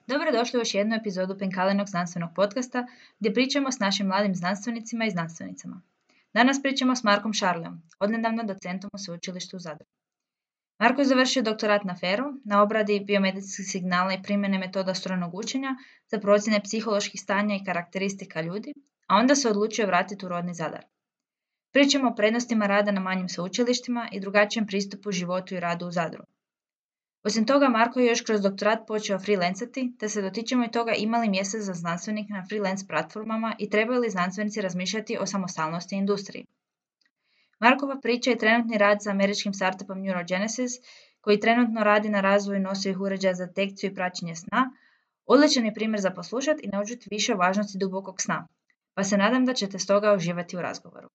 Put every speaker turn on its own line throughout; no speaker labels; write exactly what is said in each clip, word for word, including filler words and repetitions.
Dobrodošli u još jednu epizodu Penkalenog znanstvenog podcasta gdje pričamo s našim mladim znanstvenicima i znanstvenicama. Danas pričamo s Markom Šarlijom, odnedavno docentom u sveučilištu u Zadru. Marko je završio doktorat na Feru na obradi biomedicinskih signala i primjene metoda strojnog učenja za procjene psiholoških stanja i karakteristika ljudi, a onda se odlučio vratiti u rodni Zadar. Pričamo o prednostima rada na manjim sveučilištima i drugačijem pristupu životu i radu u Zadru. Osim toga, Marko je još kroz doktorat počeo freelancati, te se dotičemo i toga ima li mjesta za znanstvenike na freelance platformama i trebaju li znanstvenici razmišljati o samostalnosti industriji. Markova priča je trenutni rad sa američkim startupom Neurogenesis, koji trenutno radi na razvoju nosivih uređaja za detekciju i praćenje sna. Odličan je primjer za poslušati i naučiti više o važnosti dubokog sna, pa se nadam da ćete stoga uživati u razgovoru.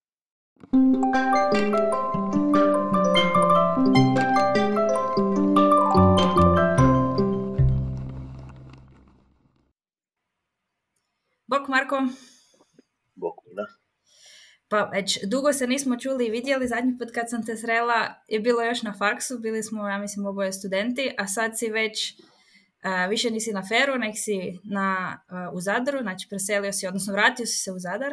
Bok Marko.
Bok Mina.
Pa već dugo se nismo čuli i vidjeli, zadnji put kad sam te srela je bilo još na faksu, bili smo, ja mislim, oboje studenti, a sad si već, uh, više nisi na Feru, nek si na, uh, u Zadru, znači preselio si, odnosno vratio si se u Zadar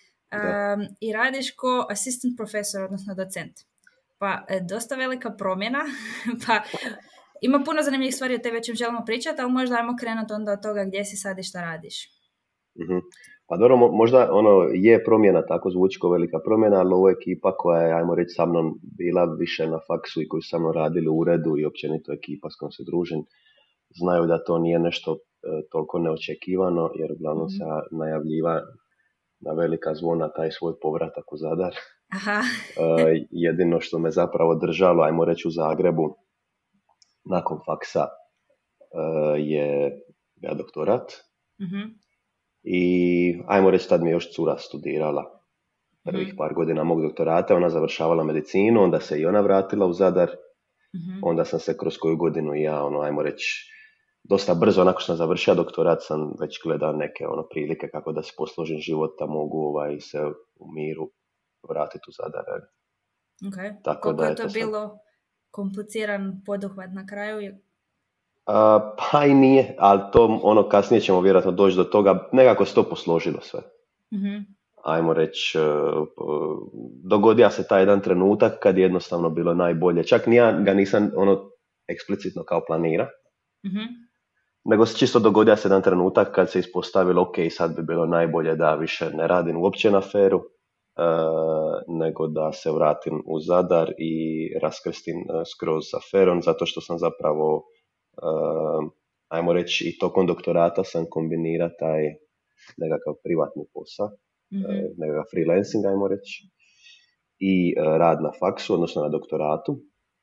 um, i radiš ko assistant profesor, odnosno docent. Pa dosta velika promjena, pa ima puno zanimljivih stvari o tebi o čem želimo pričati, ali možda ajmo krenuti onda od toga gdje si sad i šta radiš.
Mm-hmm. Pa dobro, možda ono je promjena, tako zvuči kao velika promjena, ali ovo je ekipa koja je, ajmo reći, sa mnom bila više na faksu i koji su sa mnom radili u uredu i općenito ekipa s kojom se družim, znaju da to nije nešto e, toliko neočekivano, jer uglavnom mm-hmm. se najavljiva na velika zvona taj svoj povratak u Zadar.
Aha.
e, jedino što me zapravo držalo, ajmo reći, u Zagrebu nakon faksa e, je ja doktorat.
Mm-hmm.
I ajmo reći, tad mi je još cura studirala prvih mm-hmm. par godina mog doktorata, ona završavala medicinu, onda se i ona vratila u Zadar, mm-hmm. onda sam se kroz koju godinu i ja, ono, ajmo reći, dosta brzo, nakon što sam završio doktorat, sam već gledao neke ono, prilike kako da se posložim život, da mogu ovaj, se u miru vratiti u Zadar.
Okay. Tako koliko da je to sam... bilo kompliciran poduhvat na kraju?
Uh, pa i nije, ali to ono kasnije ćemo vjerojatno doći do toga, nekako se to posložilo sve.
Mm-hmm.
Ajmo reći, uh, dogodio se taj jedan trenutak kad je jednostavno bilo najbolje. Čak ni ja ga nisam ono eksplicitno kao planira,
mm-hmm.
nego se čisto dogodio se jedan trenutak kad se ispostavilo ok, sad bi bilo najbolje da više ne radim uopće na Feru, uh, nego da se vratim u Zadar i raskrstim uh, skroz sa Ferom, zato što sam zapravo Uh, ajmo reći i tokom doktorata sam kombinira taj nekakav privatni posao, mm-hmm. uh, nekakav freelancing, ajmo reći, i uh, rad na faksu, odnosno na doktoratu.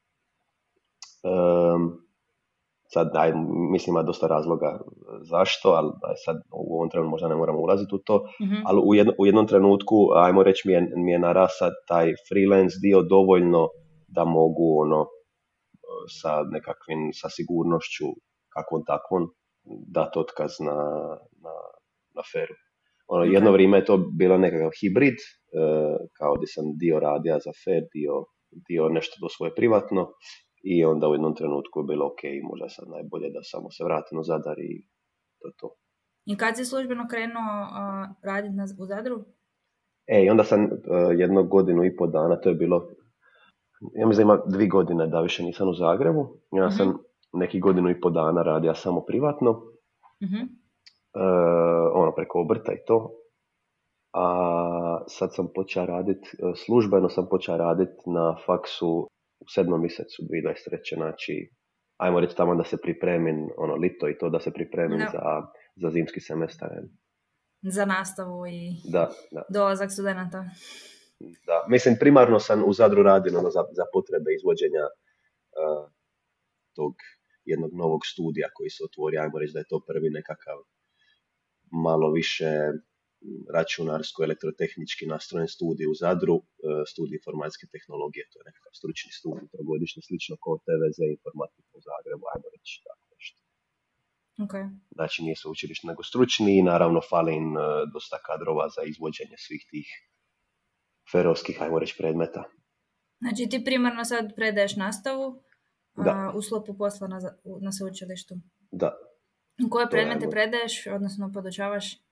Um, sad, daj, mislim, ima dosta razloga zašto, ali daj, sad u ovom trenutku možda ne moramo ulaziti u to,
mm-hmm.
ali u, jedno, u jednom trenutku, ajmo reći, mi je, mi je narasao taj freelance dio dovoljno da mogu ono sa nekakvim, sa sigurnošću kakvom takvom dati otkaz na, na, na Feru. Ono, okay. Jedno vrijeme je to bilo nekakav hibrid, e, kao da sam dio radija za Fer, dio, dio nešto do svoje privatno i onda u jednom trenutku je bilo ok, možda sad najbolje da samo se vratim u Zadar i to je to.
I kad si službeno krenuo uh, raditi na, u Zadru?
E, onda sam uh, jednu godinu i pol dana, to je bilo ja mislim da ima dvije godine da više nisam u Zagrebu. Ja mm-hmm. sam neki godinu i po dana radio samo privatno.
Mm-hmm.
E, ono preko obrta i to. A sad sam počeo raditi, službeno sam počeo raditi na faksu u sedmom mjesecu dvije tisuće dvadeset treće. Znači, ajmo reći tamo da se pripremim, ono lito i to da se pripremim no. za, za zimski semestar.
Za nastavu i
da, da.
dolazak studenata.
Da, mislim, primarno sam u Zadru radio ono, za, za potrebe izvođenja uh, tog jednog novog studija koji se otvorio, ajmo reći da je to prvi nekakav malo više računarsko-elektrotehnički nastrojen studij u Zadru, uh, studij informacijske tehnologije, to je nekakav stručni studij, trogodišnji, slično kao T V Z informatika u Zagrebu, ajmo reći tako nešto.
Okay.
Znači nije sveučilište nego stručni i naravno falim uh, dosta kadrova za izvođenje svih tih ferovskih, ajmo reći, predmeta.
Znači ti primarno sad predaješ nastavu a, u sklopu posla na, na sveučilištu?
Da.
Koje
To je,
predmete
ajmo.
predaješ, odnosno podučavaš?
E,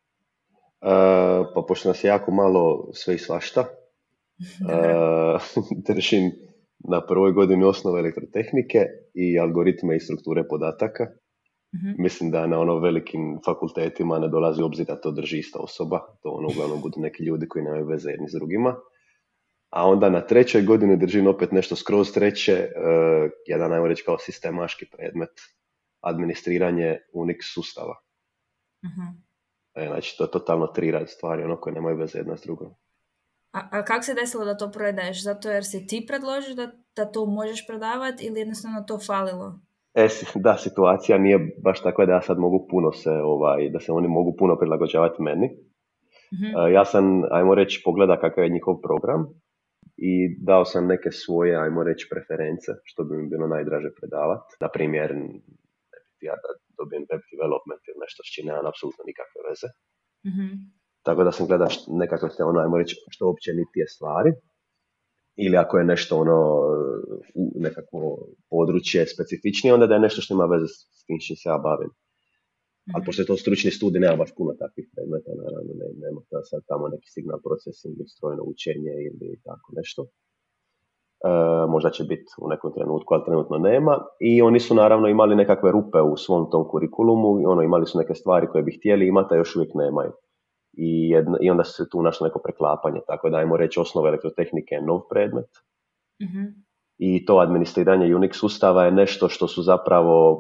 pa pošto nas je jako malo sve i svašta,
Dobro.
e, držim na prvoj godini osnove elektrotehnike i algoritme i strukture podataka.
Mhm.
Mislim da na ono velikim fakultetima ne dolazi u obzir da to drži ista osoba. To ono uglavnom budu neki ljudi koji nemaju veze jedni s drugima. A onda na trećoj godini držim opet nešto skroz treće, e, jedan, ajmo reći, kao sistemaški predmet, administriranje Unix sustava.
Mhm.
E, znači, to je totalno tri rad stvari, ono koje nemaju veze jedna s drugom.
A, a kako se desilo da to predaješ? Zato jer si ti predložio da, da to možeš predavati ili jednostavno to falilo?
E, si- da, situacija nije baš takva da ja sad mogu puno se, ovaj, da se oni mogu puno prilagođavati meni.
Mhm.
E, ja sam, ajmo reći, pogleda kakav je njihov program i dao sam neke svoje, ajmo reći, preference, što bi mi bilo najdraže predavati. Na primjer, ja da dobijem web development ili nešto s čim nemam apsolutno nikakve veze.
Mhm.
Tako da sam gledao št- nekakve te, ono, ajmo reći, što općenitije stvari. Ili ako je nešto ono, u- nekakvo područje specifičnije, onda da je nešto što ima veze s s tim čim se ja bavim. Ali
Mhm.
pošto je to stručni studij, nema baš puno takvih predmeta, naravno, ne, nema da sad tamo neki signal procesing ili strojno učenje ili tako nešto. E, možda će biti u nekom trenutku, ali trenutno nema. I oni su naravno imali nekakve rupe u svom tom kurikulumu, i ono, imali su neke stvari koje bi htjeli imati, a još uvijek nemaju. I, jedna, I onda se tu našlo neko preklapanje, tako da ajmo reći osnova elektrotehnike je nov predmet.
Mhm.
I to administriranje Unix sustava je nešto što su zapravo e,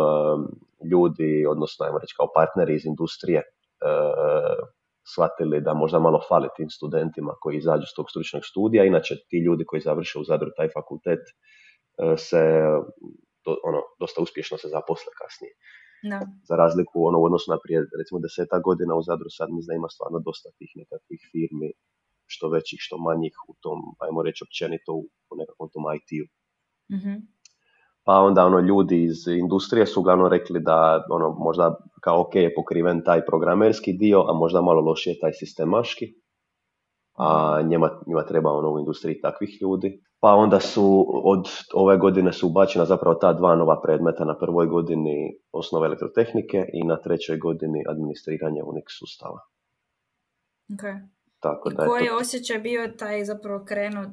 ljudi, odnosno ajmo reći kao partneri iz industrije, e, shvatili da možda malo fali tim studentima koji izađu s tog stručnog studija. Inače, ti ljudi koji završe u Zadru taj fakultet e, se do, ono, dosta uspješno se zaposle kasnije.
Da.
Za razliku ono, u odnosu na prije recimo desetak godina u Zadru, sad mislim da ima stvarno dosta tih nekakvih firmi, što većih, što manjih u tom, ajmo reći općenito u, u nekakvom tom I T-u.
Mhm.
Pa onda ono, ljudi iz industrije su uglavnom rekli da ono, možda kao ok je pokriven taj programerski dio, a možda malo lošije taj sistemaški. A njima, njima treba ono u industriji takvih ljudi. Pa onda su od ove godine su ubačena zapravo ta dva nova predmeta, na prvoj godini osnove elektrotehnike i na trećoj godini administriranje Unix sustava.
Okay.
Tako
I
da je
koji
to...
je osjećaj bio taj zapravo krenut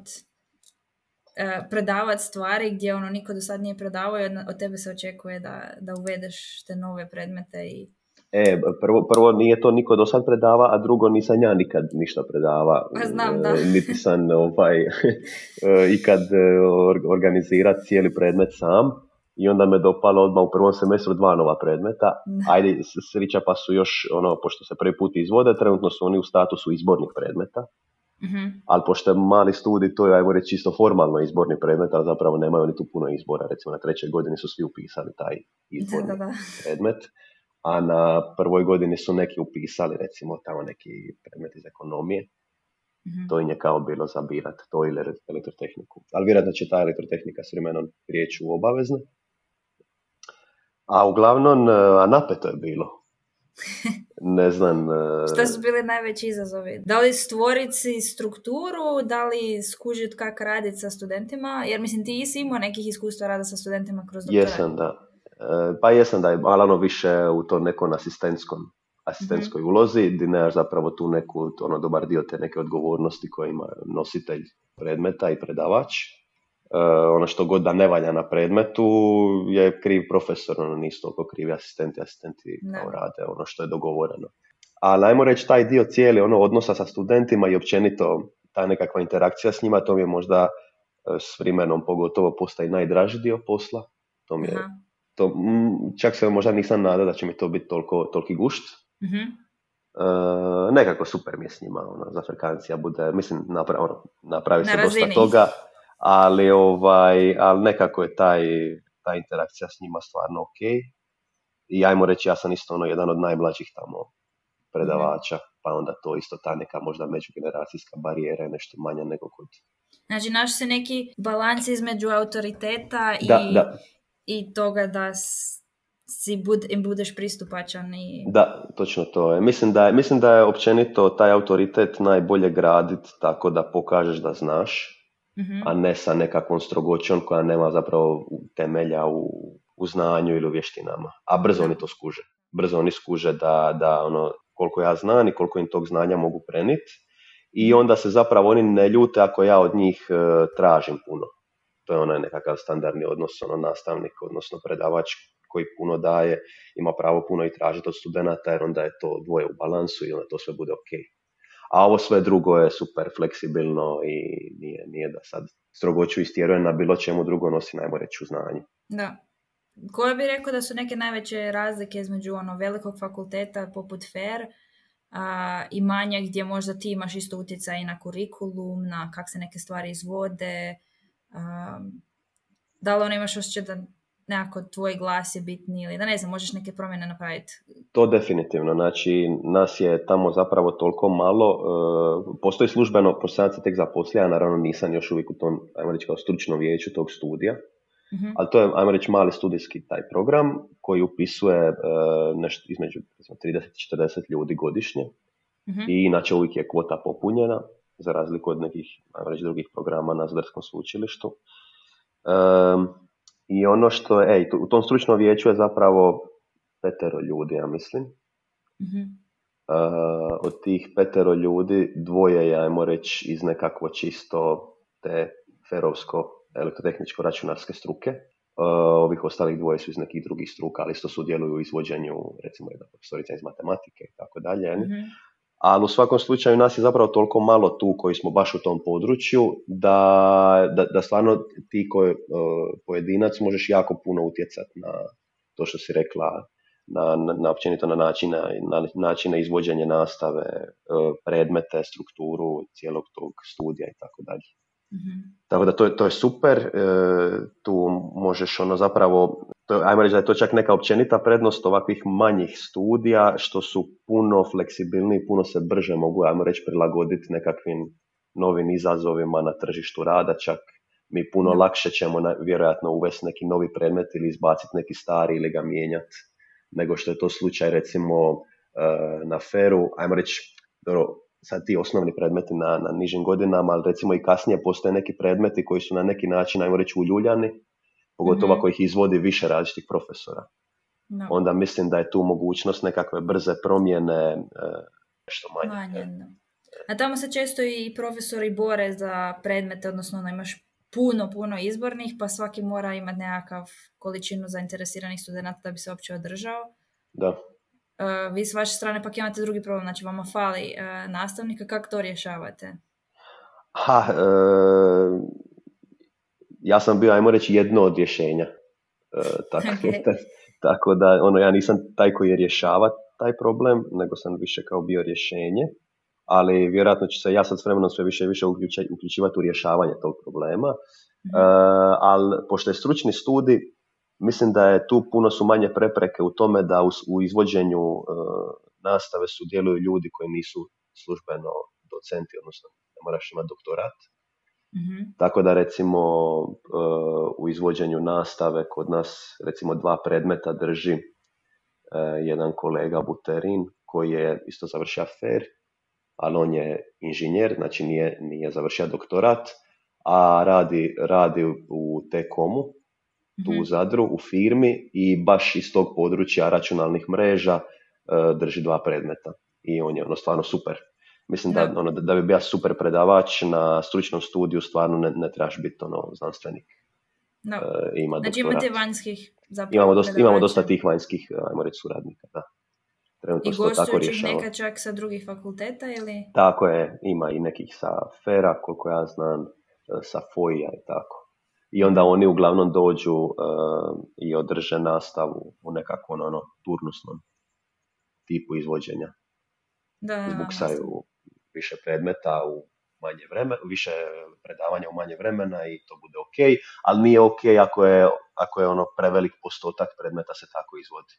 uh, predavati stvari gdje ono niko do sad nije predavao i od, od tebe se očekuje da, da uvedeš te nove predmete i...
E, prvo, prvo nije to niko do sad predava, a drugo nisam ja nikad ništa predava.
Pa znam, da.
E, niti sam ovaj, ikad organizirati cijeli predmet sam. I onda me dopalo odmah u prvom semestru dva nova predmeta. Ajde, srića pa su još, ono, pošto se prvi put izvode, trenutno su oni u statusu izbornih predmeta.
Mm-hmm.
Ali pošto je mali studij, to je, ajmo reći, čisto formalno izborni predmet, ali zapravo nemaju oni tu puno izbora. Recimo na trećoj godini su svi upisali taj izborni
Da, da, da.
predmet, a na prvoj godini su neki upisali, recimo tamo neki predmet iz ekonomije. Mm-hmm. To im je kao bilo zabirati, to ili elektrotehniku. Ali vjerojatno će ta elektrotehnika s vremenom prijeći u obavezne. A uglavnom, a napeto je bilo. Ne znam...
Šta su bili najveći izazovi? Da li stvoriti si strukturu, da li skužiti kako raditi sa studentima? Jer mislim, ti si imao nekih iskustva rada sa studentima kroz doktorat.
Jesam, da. E, pa jesam da je malo više u to nekom asistentskom, asistentskoj mm-hmm. ulozi, gdje nemaš zapravo tu neku, ono, dobar dio te neke odgovornosti koje ima nositelj predmeta i predavač. E, ono što god da ne valja na predmetu je kriv profesor, ono nisu toliko krivi asistenti, asistenti ne. Kao rade ono što je dogovoreno. Ali ajmo reći taj dio cijeli ono odnosa sa studentima i općenito ta nekakva interakcija s njima, to mi je možda s vremenom pogotovo postaje najdraži dio posla. To mi je, to, m, čak se možda nisam nadao da će mi to biti toliko, toliki gušt. Mm-hmm. E, nekako super mi je s njima, ono, zafrekancija bude, mislim, napra, ono, napravi se Na dosta razini. Toga. Ali, ovaj, ali nekako je taj, ta interakcija s njima stvarno ok. I ajmo reći, ja sam isto ono jedan od najmlađih tamo predavača, mm-hmm. pa onda to isto ta neka možda međugeneracijska barijera je nešto manja nego kod...
Znači, naš se neki balans između autoriteta i,
da, da.
i toga da si bud, im budeš pristupačan. I...
Da, točno to je. Mislim da je, mislim da je općenito taj autoritet najbolje graditi tako da pokažeš da znaš, mm-hmm. a ne sa nekakvom strogoćom koja nema zapravo temelja u, u znanju ili u vještinama. A brzo oni to skuže. brzo oni skuže da, da ono, koliko ja znam i koliko im tog znanja mogu preniti. I onda se zapravo oni ne ljute ako ja od njih e, tražim puno. To je onaj nekakav standardni odnos, ono nastavnik, odnosno predavač koji puno daje, ima pravo puno i tražiti od studenata, jer onda je to dvoje u balansu i onda to sve bude ok. A ovo sve drugo je super fleksibilno i nije, nije da sad strogoću istjerujem na bilo čemu drugo, nosi najmo reći u znanju.
Da. Koje bi rekao da su neke najveće razlike između ono velikog fakulteta poput F E R a, i manja gdje možda ti imaš isto utjecaj na kurikulum, na kak se neke stvari izvode, a, da li ono imaš osjećaj da nekako tvoj glas je bitniji ili da ne znam, možeš neke promjene napraviti?
To definitivno, znači nas je tamo zapravo toliko malo, e, postoji službeno, pošto sam se tek zaposlio, ja naravno nisam još uvijek u tom, ajmo reći kao stručnom vijeću tog studija, mm-hmm. ali to je, ajmo reći, mali studijski taj program koji upisuje e, nešto između trideset do četrdeset ljudi godišnje mm-hmm. i inače uvijek je kvota popunjena, za razliku od nekih, ajmo reći, drugih programa na Zadarskom sveučilištu. E, I ono što je, ej, u tom stručnom vijeću je zapravo petero ljudi, ja mislim. Mm-hmm. Uh, od tih petero ljudi, dvoje je, ajmo reći, iz nekakvo čisto te ferovsko elektrotehničko računarske struke. Uh, ovih ostalih dvoje su iz nekih drugih struka, ali isto sudjeluju u izvođenju, recimo jedna profesorica iz matematike i tako dalje. Mm-hmm. Ali u svakom slučaju nas je zapravo toliko malo tu koji smo baš u tom području da, da, da stvarno ti koji uh, pojedinac možeš jako puno utjecati na to što si rekla, na, na, na općenito na načine, na načine izvođenja nastave, uh, predmete, strukturu cijelog tog studija i tako dalje. Mm-hmm. Tako da to je, to je super, e, tu možeš ono zapravo, to, ajmo reći da je to čak neka općenita prednost ovakvih manjih studija, što su puno fleksibilniji, puno se brže mogu, ajmo reći, prilagoditi nekakvim novim izazovima na tržištu rada, čak mi puno mm-hmm. lakše ćemo na, vjerojatno uvesti neki novi predmet ili izbaciti neki stari ili ga mijenjati, nego što je to slučaj recimo e, na F E R-u, ajmo reći, dobro, sad ti osnovni predmeti na, na nižim godinama, ali recimo i kasnije postoje neki predmeti koji su na neki način, ajmo reći, uljuljani, pogotovo mm-hmm. ako ih izvodi više različitih profesora. No. Onda mislim da je tu mogućnost nekakve brze promjene nešto manje.
Manje, no. A tamo se često i profesori bore za predmete, odnosno ono, imaš puno, puno izbornih, pa svaki mora imati nekakav količinu zainteresiranih studenata da bi se uopće održao.
Da.
Uh, vi s vaše strane pak imate drugi problem, znači vama fali uh, nastavnika, kako to rješavate?
Ha, e, ja sam bio, ajmo reći, jedno od rješenja. E, tako, okay. t- tako da, ono, ja nisam taj koji je rješava taj problem, nego sam više kao bio rješenje, ali vjerojatno ću se ja sad s vremenom sve više i više uključa, uključivati u rješavanje tog problema, mm-hmm. e, ali pošto je stručni studij, mislim da je tu puno su manje prepreke u tome da u, u izvođenju e, nastave sudjeluju ljudi koji nisu službeno docenti, odnosno ne moraš imati doktorat. Mm-hmm. Tako da recimo e, u izvođenju nastave kod nas recimo dva predmeta drži e, jedan kolega Buterin koji je isto završio F E R, ali on je inženjer, znači nije, nije završio doktorat, a radi, radi u T-Comu, tu u Zadru, u firmi i baš iz tog područja računalnih mreža uh, drži dva predmeta. I on je ono stvarno super. Mislim da, ono, da, da bi bio super predavač na stručnom studiju, stvarno ne, ne trebaš biti ono, znanstvenik.
No.
Uh, ima
znači
doktorat.
imate vanjskih zapravo
imamo dosta, imamo dosta tih vanjskih, ajmo reći, suradnika. Da.
I gostujućih neka čak sa drugih fakulteta ili?
Tako je, ima i nekih sa F E R-a, koliko ja znam, sa F O I-a i tako. I onda oni uglavnom dođu uh, i održe nastavu u nekakvom ono, turnusnom tipu izvođenja.
Da,
Izbuksaju više predmeta u manje vremena, više predavanja u manje vremena i to bude ok, ali nije ok ako je, ako je ono prevelik postotak predmeta se tako izvodi.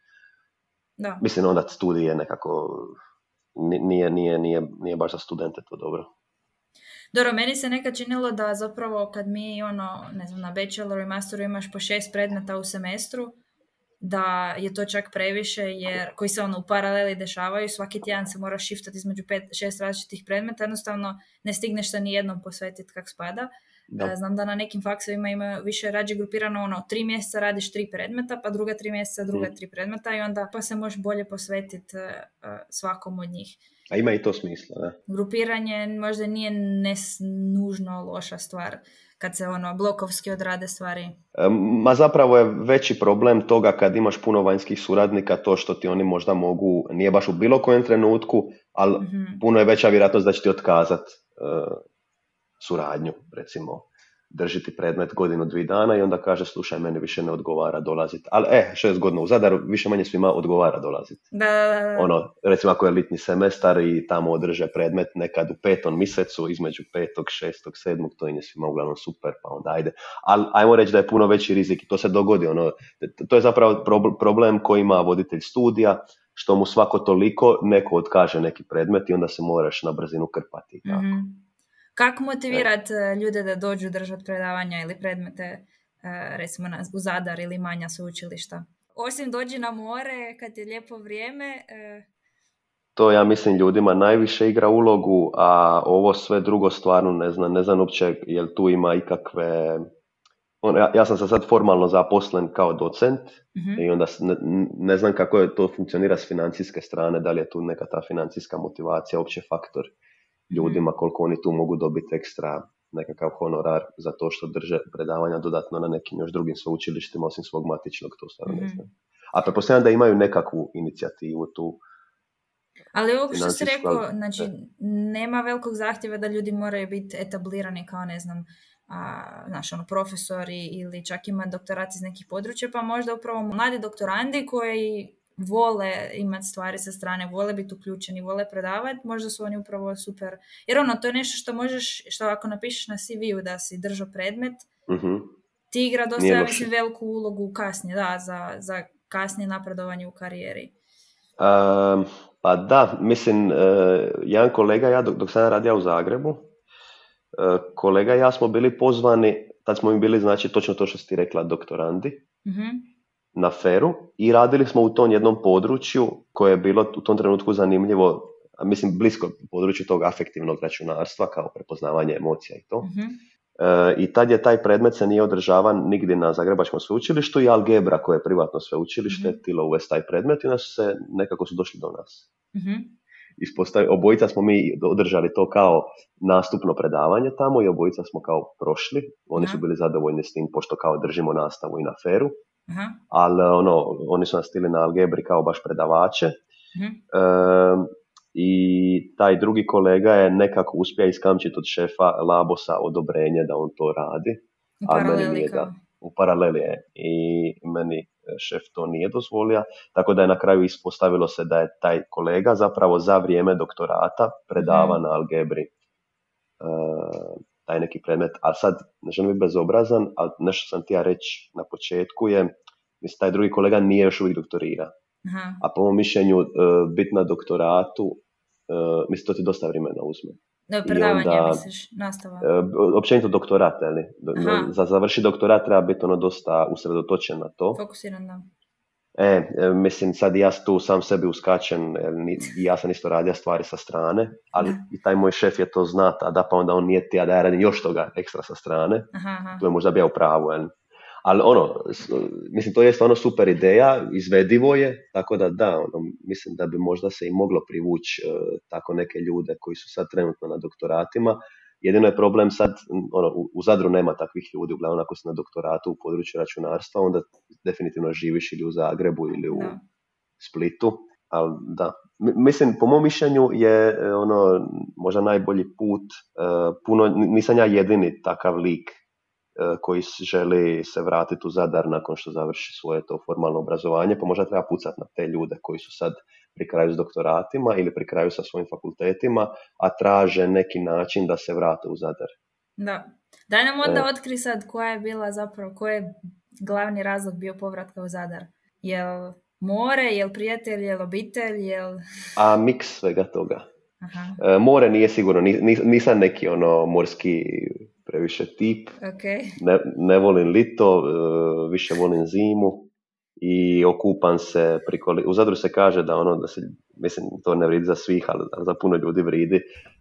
Da.
Mislim onda studij je nekako, nije, nije, nije, nije baš za studente to dobro.
Dobro, meni se nekad činilo da zapravo kad mi ono, ne znam, na bacheloru i masteru imaš po šest predmeta u semestru, da je to čak previše jer koji se ono u paraleli dešavaju, svaki tjedan se mora shiftati između pet, šest različitih predmeta, jednostavno ne stigneš se ni jednom posvetiti kak spada.
Da.
Znam da na nekim faksovima ima više rađe grupirano ono, tri mjeseca radiš tri predmeta, pa druga tri mjeseca druga
Mm.
tri predmeta i onda pa se možeš bolje posvetiti uh, svakom od njih.
A ima i to smisla, da.
Grupiranje možda nije nes, nužno loša stvar kad se ono blokovski odrade stvari.
E, ma zapravo je veći problem toga kad imaš puno vanjskih suradnika, to što ti oni možda mogu, nije baš u bilo kojem trenutku, ali
Mm-hmm.
puno je veća vjerojatnost da će ti otkazati uh, suradnju, recimo držiti predmet godinu, dvije dana i onda kaže slušaj, meni više ne odgovara dolaziti. Ali e, šest godina u Zadar više manje svima odgovara dolaziti.
Da, da, da.
Ono, recimo ako je litni semestar i tamo održe predmet nekad u petom mjesecu, između petog, šestog, sedmog, to im je svima uglavnom super, pa onda ajde. Ali ajmo reći da je puno veći rizik i to se dogodi. Ono, to je zapravo problem koji ima voditelj studija, što mu svako toliko neko otkaže neki predmet i onda se moraš na brzinu krpati. Tako.
Mm-hmm. Kako motivirati ljude da dođu držati predavanja ili predmete, recimo u Zadar ili manja sveučilišta? Osim dođi na more kad je lijepo vrijeme.
To ja mislim ljudima najviše igra ulogu, a ovo sve drugo stvarno ne znam. Ne znam uopće jel tu ima ikakve... Ja, ja sam se sad formalno zaposlen kao docent mm-hmm. i onda ne, ne znam kako je to funkcionira s financijske strane, da li je tu neka ta financijska motivacija uopće faktor ljudima, koliko oni tu mogu dobiti ekstra nekakav honorar za to što drže predavanja dodatno na nekim još drugim sveučilištima osim svog matičnog, to stvarno mm-hmm. ne znam. A pretpostavljam da imaju nekakvu inicijativu tu.
Ali ovo što si rekao, znači nema velikog zahtjeva da ljudi moraju biti etablirani kao ne znam, a, znaš, ono, profesori ili čak ima doktorat iz nekih područja, pa možda upravo mladi doktorandi koji vole imati stvari sa strane, vole biti uključeni, vole predavati, možda su oni upravo super. Jer ono, to je nešto što možeš, što ako napišeš na C V-u da si držao predmet,
mm-hmm.
ti igra dosta, ja mislim, veliku ulogu kasnije, da, za, za kasnije napredovanje u karijeri.
Um, pa da, mislim, uh, jedan kolega, ja dok, dok sam radio u Zagrebu, uh, kolega i ja smo bili pozvani, tad smo mi bili, znači, točno to što si ti rekla, doktorandi,
mm-hmm.
na Feru i radili smo u tom jednom području koje je bilo u tom trenutku zanimljivo, mislim blisko području tog afektivnog računarstva kao prepoznavanje emocija i to.
Mm-hmm.
E, I tad je taj predmet se nije održavan nigdje na Zagrebačkom sveučilištu i Algebra koje je privatno sveučilište mm-hmm. htjelo uvesti taj predmet i onda su se nekako su došli do nas.
Mm-hmm.
Ispostavi, obojica smo mi održali to kao nastupno predavanje tamo i obojica smo kao prošli. Oni mm-hmm. su bili zadovoljni s tim pošto kao držimo nastavu i na Feru.
Aha.
Ali ono, oni su nas stili na Algebri kao baš predavače
uh-huh.
e, i taj drugi kolega je nekako uspio iskamčiti od šefa Labosa odobrenje da on to radi.
U paraleli kao?
Da, u paraleli je i meni šef to nije dozvolio, tako da je na kraju ispostavilo se da je taj kolega zapravo za vrijeme doktorata predava uh-huh. na Algebri e, taj neki predmet, a sad ne želim biti bezobrazan, ali nešto sam ti ja reći na početku je, mislim, taj drugi kolega nije još uvijek doktorira.
Aha.
A po mom mišljenju, uh, biti na doktoratu, uh, mislim, to ti dosta vremena uzme.
No, predavanje, onda, misliš, nastava?
Uh, općenito doktorat, ali za završiti doktorat treba biti ono dosta usredotočen na to.
Fokusiran, da.
E, mislim, sad ja tu sam sebi uskačen, i ja sam isto radio stvari sa strane, ali da. I taj moj šef je to znat, a da pa onda on nije tija da ja radim još toga ekstra sa strane,
aha, aha.
Tu je možda bio u pravu, jel? Ali ono, mislim, to je stvarno super ideja, izvedivo je, tako da da, ono, mislim da bi možda se i moglo privući uh, tako neke ljude koji su sad trenutno na doktoratima. Jedino je problem sad, ono, u, u Zadru nema takvih ljudi, uglavnom ako si na doktoratu u području računarstva, onda definitivno živiš ili u Zagrebu ili u no. Splitu, ali da. M- mislim, po mom mišljenju je ono, možda najbolji put, uh, puno, nisam ja jedini takav lik uh, koji želi se vratiti u Zadar nakon što završi svoje to formalno obrazovanje, pa možda treba pucati na te ljude koji su sad pri kraju s doktoratima ili pri kraju sa svojim fakultetima, a traže neki način da se vrate u Zadar.
Da. Daj nam onda e. otkri sad koja je bila zapravo, koji je glavni razlog bio povratka u Zadar. Jel more, jel prijatelj, jel obitelj, jel...
A miks svega toga. Aha. E, more nije sigurno, nis, nisam neki ono morski previše tip.
Okay.
Ne, ne volim lito, više volim zimu. I okupan se priko, u Zadru se kaže da ono, da se, mislim, to ne vridi za svih, ali za puno ljudi vridi,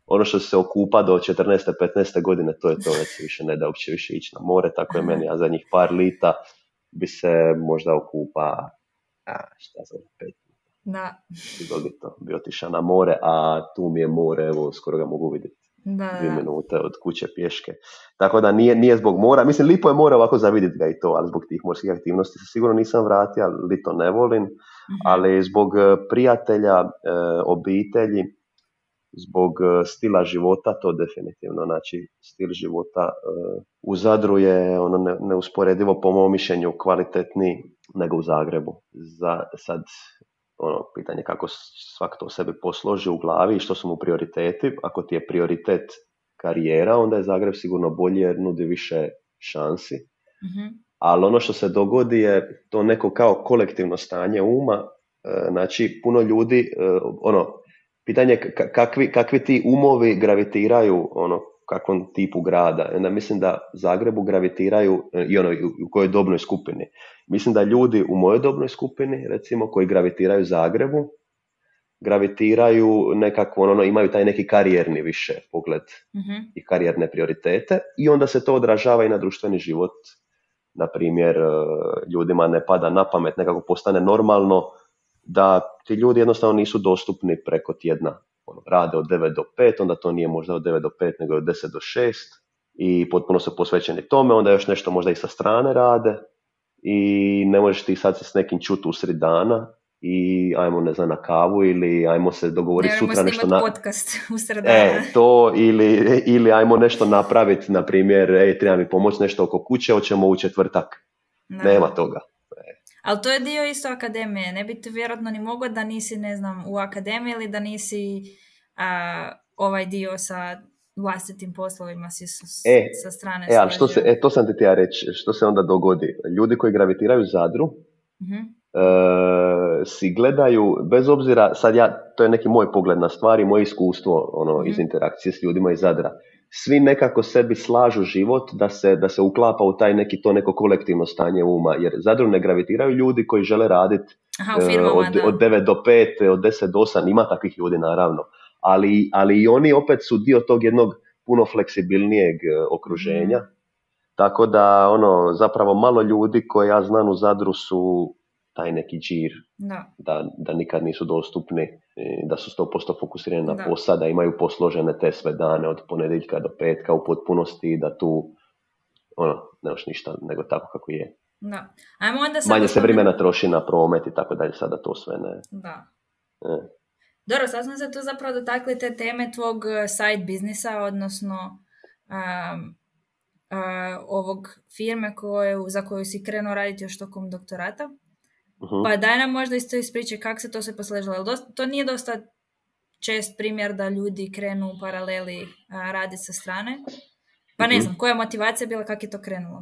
ono što se okupa do četrnaeste petnaeste godine, to je to, već se više ne da uopće više ići na more, tako je meni, a zadnjih par lita bi se možda okupa, a šta znam, pet.
Da.
Izvolito, bi otišao na more, a tu mi je more, evo, skoro ga mogu vidjeti.
Da,
Dvije
da.
minute od kuće pješke. Tako da nije, nije zbog mora, mislim, lipo je more ovako za vidjeti ga i to, ali zbog tih morskih aktivnosti se sigurno nisam vratio, ali to ne volim,
Mhm.
ali zbog prijatelja, e, obitelji, zbog stila života, to definitivno, znači stil života uh, u Zadru je ono ne, neusporedivo po mom mišljenju kvalitetniji nego u Zagrebu. Za, sad, ono, pitanje kako svak to sebi posloži u glavi i što su mu prioriteti. Ako ti je prioritet karijera, onda je Zagreb sigurno bolji jer nudi više šansi.
Mhm.
Ali ono što se dogodi je to neko kao kolektivno stanje uma, uh, znači puno ljudi, uh, ono, pitanje je kakvi, kakvi ti umovi gravitiraju ono, kakvom tipu grada. Onda mislim da Zagrebu gravitiraju i ono, u kojoj dobnoj skupini. Mislim da ljudi u mojoj dobnoj skupini, recimo, koji gravitiraju Zagrebu, gravitiraju nekako, ono, imaju taj neki karijerni više pogled
Mhm.
i karijerne prioritete i onda se to odražava i na društveni život. Na primjer, ljudima ne pada na pamet, nekako postane normalno da ti ljudi jednostavno nisu dostupni preko tjedna. Ono, rade od devet do pet, onda to nije možda od devet do pet, nego od deset do šest i potpuno su posvećeni tome, onda još nešto možda i sa strane rade i ne možeš ti sad se s nekim čuti usred dana i ajmo, ne znam, na kavu ili ajmo se dogovoriti
Nemojmo
sutra nešto
snimat
na...
podcast usred dana.
E, to ili, ili ajmo nešto napraviti, na primjer, ej, treba mi pomoći nešto oko kuće, hoćemo u četvrtak.
Da.
Nema toga.
Ali to je dio isto akademije. Ne bi ti vjerojatno ni mogao da nisi, ne znam, u akademiji ili da nisi a, ovaj dio sa vlastitim poslovima si sa,
E,
sa strane
e, ali što se,
složio.
e, to sam ti ja reći, što se onda dogodi? Ljudi koji gravitiraju Zadru,
Mhm.
e, si gledaju, bez obzira, sad ja, to je neki moj pogled na stvari, moje iskustvo ono,
Mhm.
iz interakcije s ljudima iz Zadra. Svi nekako sebi slažu život da se, da se uklapa u taj neki, to neko kolektivno stanje uma, jer Zadru ne gravitiraju ljudi koji žele raditi
Aha, u firmama,
od,
da.
od devet do pet, od deset do osam, ima takvih ljudi naravno, ali, ali i oni opet su dio tog jednog puno fleksibilnijeg e, okruženja,
Mhm.
tako da ono, zapravo malo ljudi koje ja znam u Zadru su taj neki džir,
Da.
da, da nikad nisu dostupni, e, da su sto posto fokusirani na
Da.
posao, da imaju posložene te sve dane od ponedjeljka do petka u potpunosti, da tu ono, nemaš ništa nego tako kako je.
Da. Ajmo onda sad
Manje se
spomen-
vremena troši na promet i tako dalje, sada to sve ne.
Da.
E.
Dobro, sad smo se tu zapravo dotakli te teme tvog eh, side biznisa, odnosno um, uh, ovog firme koju, za koju si krenuo raditi još tokom doktorata.
Uh-huh.
Pa daj nam možda isto ispričaj kako se to sve posležilo. Jel dosta- to nije dosta čest primjer da ljudi krenu u paraleli a, raditi sa strane. Pa ne
Mhm.
znam, koja je motivacija bila, kako je to krenulo?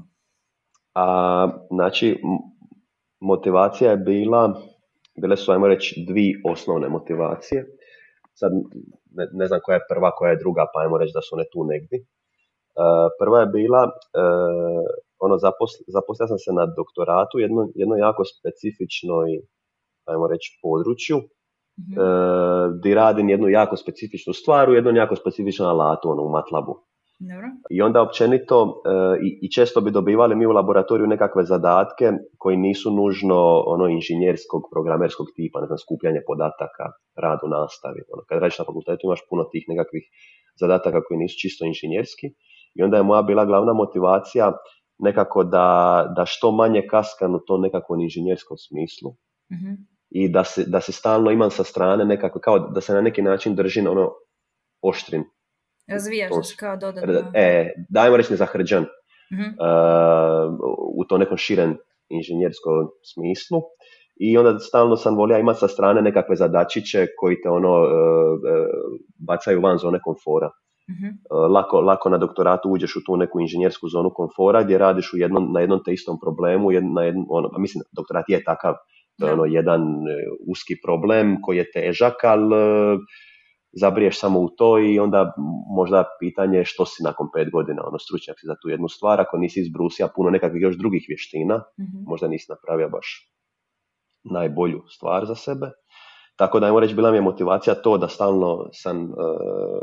A, znači, m- motivacija je bila, bile su, ajmo reći, dvije osnovne motivacije. Sad ne, ne znam koja je prva, koja je druga, pa ajmo reći da su one tu negdje. Uh, prva je bila, uh, ono, zaposl, zaposlio sam se na doktoratu, jedno, jedno jako specifičnoj, ajmo reći, području,
Mhm.
uh, gdje radim jednu jako specifičnu stvar u jednom jako specifičnom alatu, ono, u MATLABu.
Dobro.
I onda općenito uh, i, i često bi dobivali mi u laboratoriju nekakve zadatke koji nisu nužno ono inženjerskog, programerskog tipa, ne znam, skupljanje podataka, rad u nastavi. Ono, kad radiš na fakultetu imaš puno tih nekakvih zadataka koji nisu čisto inženjerski. I onda je moja bila glavna motivacija nekako da, da što manje kaskam u tom nekakvom inženjerskom smislu
Mhm.
i da se, da se stalno imam sa strane nekako, kao da se na neki način držim ono oštrim.
Razvijaš
To
se
s-
kao dodatno.
E, dajmo reći nezahrđan
Mhm.
uh, u tom nekom širem inženjerskom smislu. I onda stalno sam volio imati sa strane nekakve zadačiće koji te ono uh, uh, bacaju van zone komfora.
Mhm.
Uh, lako, lako na doktoratu uđeš u tu neku inženjersku zonu komfora gdje radiš u jednom, na jednom te istom problemu, jed, na jednom, ono, mislim, doktorat je takav, to je
Da.
ono jedan uh, uski problem koji je težak, ali uh, zabriješ samo u to i onda možda pitanje je što si nakon pet godina, ono, stručnjak si za tu jednu stvar, ako nisi izbrusio puno nekakvih još drugih vještina,
Mhm.
možda nisi napravio baš najbolju stvar za sebe. Tako da, ajmo reći, bila mi je motivacija to da stalno sam uh,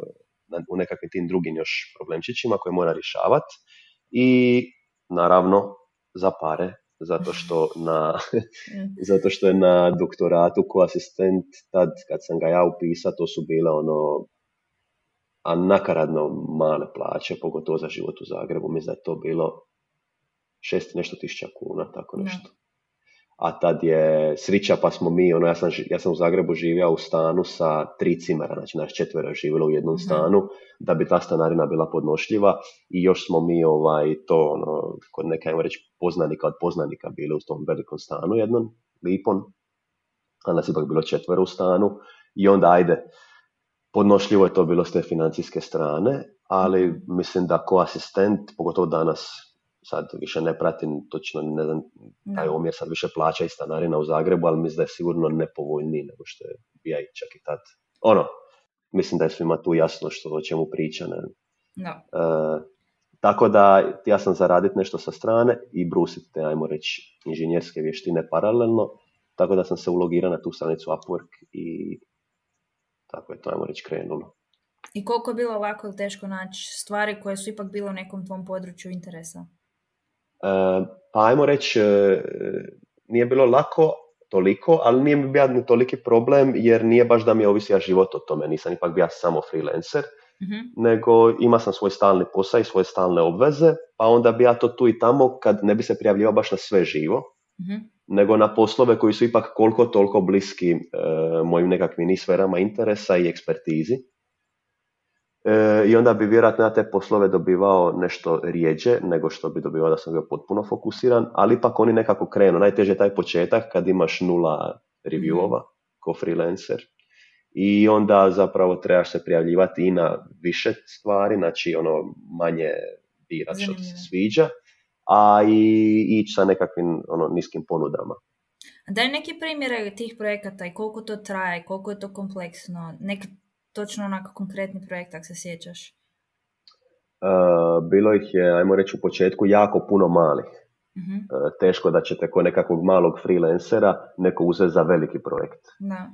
u nekakvim tim drugim još problemčićima koje mora rješavati i naravno za pare, zato što, na, zato što je na doktoratu ko asistent, tad kad sam ga ja upisao, to su bile ono, a nakaradno male plaće, pogotovo za život u Zagrebu, mislim da je to bilo šest nešto tisuća kuna, tako nešto. Ne. A tad je srića, pa smo mi, ono, ja sam, ja sam u Zagrebu živio u stanu sa tri cimera, znači naš četvero je živjelo u jednom mm-hmm. stanu, da bi ta stanarina bila podnošljiva i još smo mi ovaj, to, ono, kod neka, ajmo reći, poznanika od poznanika bili u tom velikom stanu jednom, lipom, a nas ipak bilo četvero u stanu i onda ajde, podnošljivo je to bilo s te financijske strane, ali mislim da ko asistent, pogotovo danas, sad više ne pratim točno, ne znam, taj omjer sad više plaća i stanarina u Zagrebu, ali mislim da je sigurno nepovoljniji nego što je bija i čak i tad. Ono, mislim da je svima tu jasno što o čemu priča. Ne? No. E, tako da ja sam zaraditi nešto sa strane i brusiti te, ajmo reći, inženjerske vještine paralelno, tako da sam se ulogirao na tu stranicu Upwork i tako je to, ajmo reći, krenulo.
I koliko je bilo lako ili teško naći stvari koje su ipak bile u nekom tvom području interesa?
Uh, pa ajmo reći, uh, nije bilo lako toliko, ali nije mi bio ni toliki problem, jer nije baš da mi je ovisio život o tome, nisam ipak bio samo freelancer, mm-hmm. nego ima sam svoj stalni posao i svoje stalne obveze, pa onda bi ja to tu i tamo, kad ne bi se prijavljivao baš na sve živo, mm-hmm. nego na poslove koji su ipak koliko toliko bliski uh, mojim nekakvim i sferama interesa i ekspertizi. E, I onda bi vjerojatno na te poslove dobivao nešto rijeđe nego što bi dobivao da sam bio potpuno fokusiran, ali ipak oni nekako krenu. Najteže je taj početak kad imaš nula reviewova ko freelancer i onda zapravo trebaš se prijavljivati i na više stvari, znači ono manje birat što ti se sviđa, a i ići sa nekakvim ono, niskim ponudama.
Daj neki primjere tih projekata i koliko to traje, koliko je to kompleksno, neki točno onako konkretni projekt, ako se sjećaš?
Uh, bilo ih je, ajmo reći, u početku jako puno malih. Uh-huh. Uh, teško da ćete ko nekakvog malog freelancera neko uzeti za veliki projekt.
Da.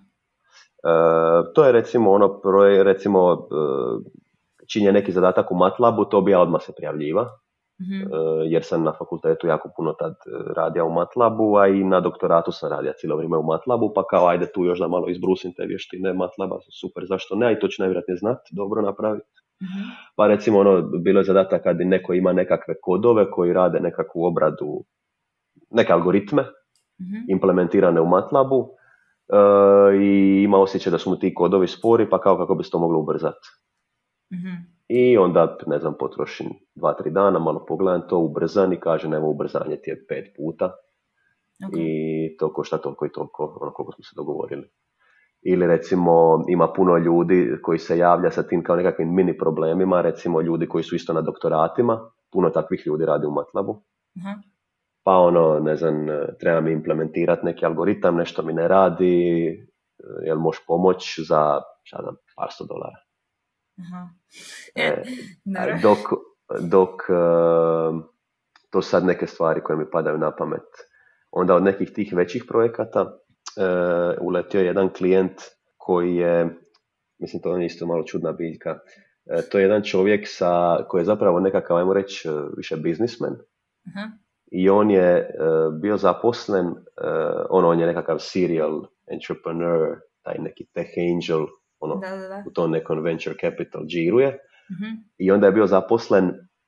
Uh, to je recimo ono, proje, recimo, uh, čim je neki zadatak u MATLABu, to bi ja odmah se prijavljiva. Uh-huh. Uh, jer sam na fakultetu jako puno tad radio u MATLABu, a i na doktoratu sam radio cijelo vrijeme u MATLABu, pa kao ajde tu još da malo izbrusim te vještine MATLABa, super, zašto ne, a i to ću najvjerojatnije znati, dobro napraviti. Uh-huh. Pa recimo ono, bilo je zadatak kad neko ima nekakve kodove koji rade nekakvu obradu, neke algoritme, uh-huh. implementirane u MATLABu uh, i ima osjećaj da su mu ti kodovi spori, pa kao kako bi se to moglo ubrzati. Uh-huh. I onda, ne znam, potrošim dva, tri dana, malo pogledam to, ubrzan i kažem, evo, ubrzanje ti je pet puta. Okay. I to košta toliko i toliko, ono koliko smo se dogovorili. Ili recimo, ima puno ljudi koji se javlja sa tim kao nekakvim mini problemima, recimo ljudi koji su isto na doktoratima, puno takvih ljudi radi u MATLABu. Uh-huh. Pa ono, ne znam, treba mi implementirati neki algoritam, nešto mi ne radi, jel možeš pomoći za, šta znam, par sto dolara.
Aha.
e, dok, dok uh, to sad neke stvari koje mi padaju na pamet. Onda od nekih tih većih projekata uh, uletio je jedan klijent koji je, mislim to je isto malo čudna biljka, uh, to je jedan čovjek sa, koji je zapravo nekakav, ajmo reći, više biznismen. Aha. I on je uh, bio zaposlen, uh, ono, on je nekakav serial entrepreneur, taj neki tech angel, ono, da, da, da. U tom nekom venture capital džiruje. Mm-hmm. I onda je bio zaposlen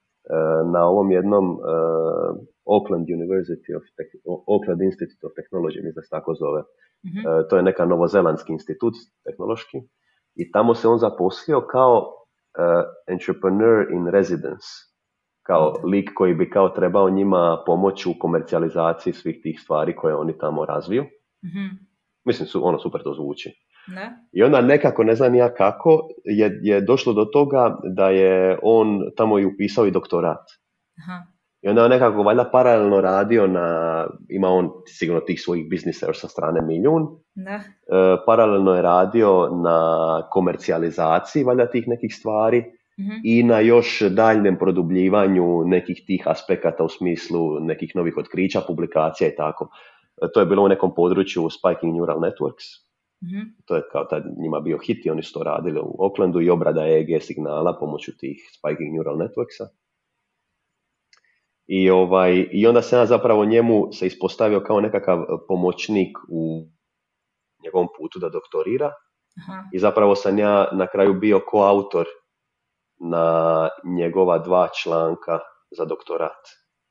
uh, na ovom jednom uh, Auckland University of Te- Auckland Institute of Technology, mislim da se tako zove. Mm-hmm. Uh, to je neka novozelandski institut tehnološki. I tamo se on zaposlio kao uh, entrepreneur in residence. Kao mm-hmm. lik koji bi kao trebao njima pomoći u komercijalizaciji svih tih stvari koje oni tamo razviju. Mm-hmm. Mislim, su, ono super to zvuči. Ne? I onda nekako, ne znam ja kako, je, je došlo do toga da je on tamo i upisao i doktorat. Aha. I onda je nekako valjda paralelno radio na, ima on sigurno tih svojih biznisa još sa strane milijun, e, paralelno je radio na komercijalizaciji valjda tih nekih stvari uh-huh. i na još daljnjem produbljivanju nekih tih aspekata u smislu nekih novih otkrića, publikacija i tako. E, to je bilo u nekom području Spiking Neural Networks.
Mhm.
To je kao tad njima bio hit i oni su to radili u Oaklandu i obrada E E G signala pomoću tih spiking neural networksa. I, ovaj, I onda sam ja zapravo njemu se ispostavio kao nekakav pomoćnik u njegovom putu da doktorira.
Aha.
I zapravo sam ja na kraju bio koautor na njegova dva članka za doktorat.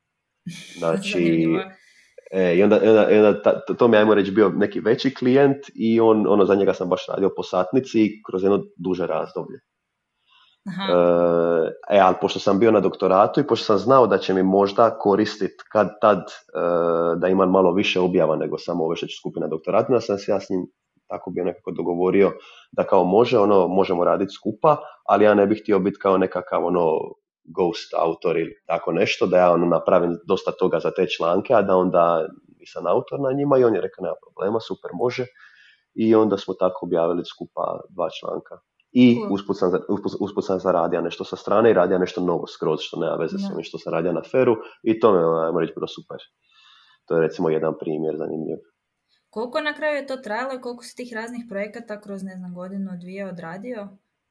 Znači, e, i onda, onda, onda ta, to mi je, ajmo reći, bio neki veći klijent i on, ono, za njega sam baš radio po satnici kroz jedno duže razdoblje.
Aha.
E, ali pošto sam bio na doktoratu i pošto sam znao da će mi možda koristiti kad tad e, da imam malo više objava nego samo ove što ću skupiti na doktoratu, onda sam se ja s njim tako bio nekako dogovorio da kao može, ono, možemo raditi skupa, ali ja ne bih htio biti kao nekakav ono ghost autor ili tako nešto, da ja ono napravim dosta toga za te članke, a da onda nisam autor na njima i on je rekao nema problema, super, može. I onda smo tako objavili skupa dva članka. I
Cool.
usput sam, usput, usput sam zaradio nešto sa strane i radio nešto novo skroz, što nema veze s ovim što sam radio na Feru i to me, ajmo reći, bilo super. To je recimo jedan primjer zanimljiv.
Koliko na kraju je to trajalo i koliko si tih raznih projekata kroz, ne znam, godinu, dvije odradio?